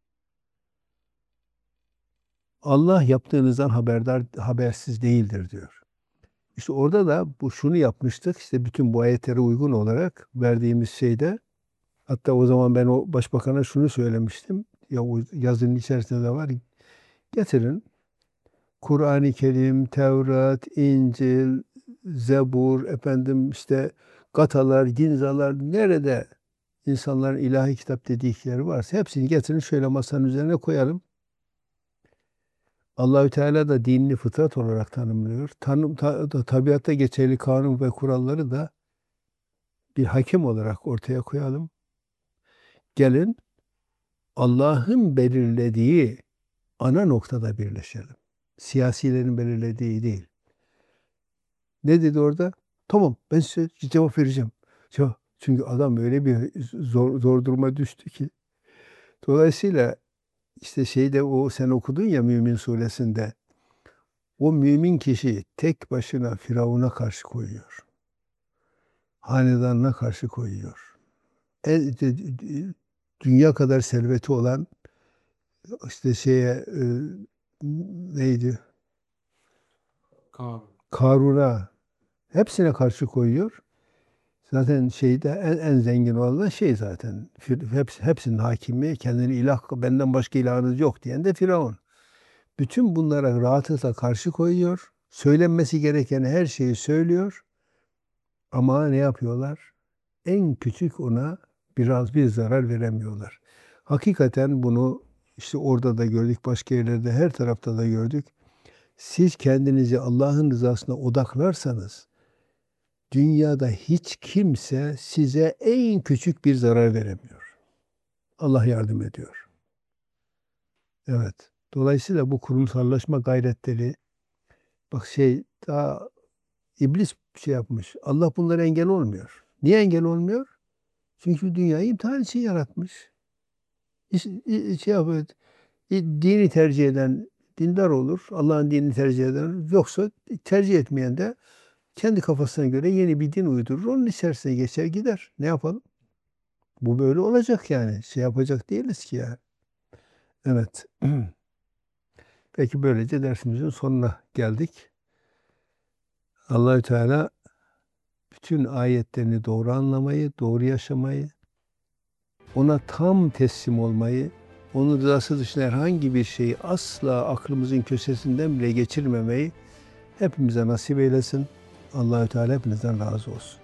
Allah yaptığınızdan haberdar, habersiz değildir diyor. İşte orada da bu şunu yapmıştık. İşte bütün bu ayetlere uygun olarak verdiğimiz şeyde, hatta o zaman ben o başbakana şunu söylemiştim. Ya o yazının içerisinde de var. Getirin Kur'an-ı Kerim, Tevrat, İncil, Zebur, efendim işte Gatalar, Ginzalar, nerede insanların ilahi kitap dedikleri varsa hepsini getirin şöyle masanın üzerine koyalım. Allahü Teala da dinini fıtrat olarak tanımlıyor. Tanım, ta, ta- tabiatta geçerli kanun ve kuralları da bir hakem olarak ortaya koyalım. Gelin Allah'ın belirlediği ana noktada birleşelim. Siyasilerin belirlediği değil. Ne dedi orada? Tamam, ben size cevap vereceğim. Ya, çünkü adam öyle bir zor, zor duruma düştü ki. Dolayısıyla işte şeyde o sen okudun ya Mümin suresinde. O mümin kişi tek başına Firavun'a karşı koyuyor. Hanedanına karşı koyuyor. E, de- de- dünya kadar serveti olan işte şeye e, neydi? Kaan. Karun'a hepsine karşı koyuyor. Zaten şeyde en, en zengin olan şey zaten. Fir- Hepsi, hepsinin hakimi, kendini ilah, benden başka ilahınız yok diyen de Firavun. Bütün bunlara rahatlıkla karşı koyuyor. Söylenmesi gereken her şeyi söylüyor. Ama ne yapıyorlar? En küçük ona biraz bir zarar veremiyorlar. Hakikaten bunu işte orada da gördük, başka yerlerde, her tarafta da gördük. Siz kendinizi Allah'ın rızasına odaklarsanız, dünyada hiç kimse size en küçük bir zarar veremiyor. Allah yardım ediyor. Evet. Dolayısıyla bu kurumsallaşma gayretleri, bak şey daha iblis şey yapmış. Allah bunlara engel olmuyor. Niye engel olmuyor? Çünkü dünyayı imtihan için yaratmış. İş- i- Şey yapıyor, i- dini tercih eden dindar olur. Allah'ın dinini tercih eden, yoksa tercih etmeyen de kendi kafasına göre yeni bir din uydurur. Onun içerisine geçer gider. Ne yapalım? Bu böyle olacak yani. Şey yapacak değiliz ki ya. Evet. Peki böylece dersimizin sonuna geldik. Allahü Teala bütün ayetlerini doğru anlamayı, doğru yaşamayı, ona tam teslim olmayı, onun rızası dışında herhangi bir şeyi asla aklımızın köşesinden bile geçirmemeyi hepimize nasip eylesin. Allahü Teala hepinizden razı olsun.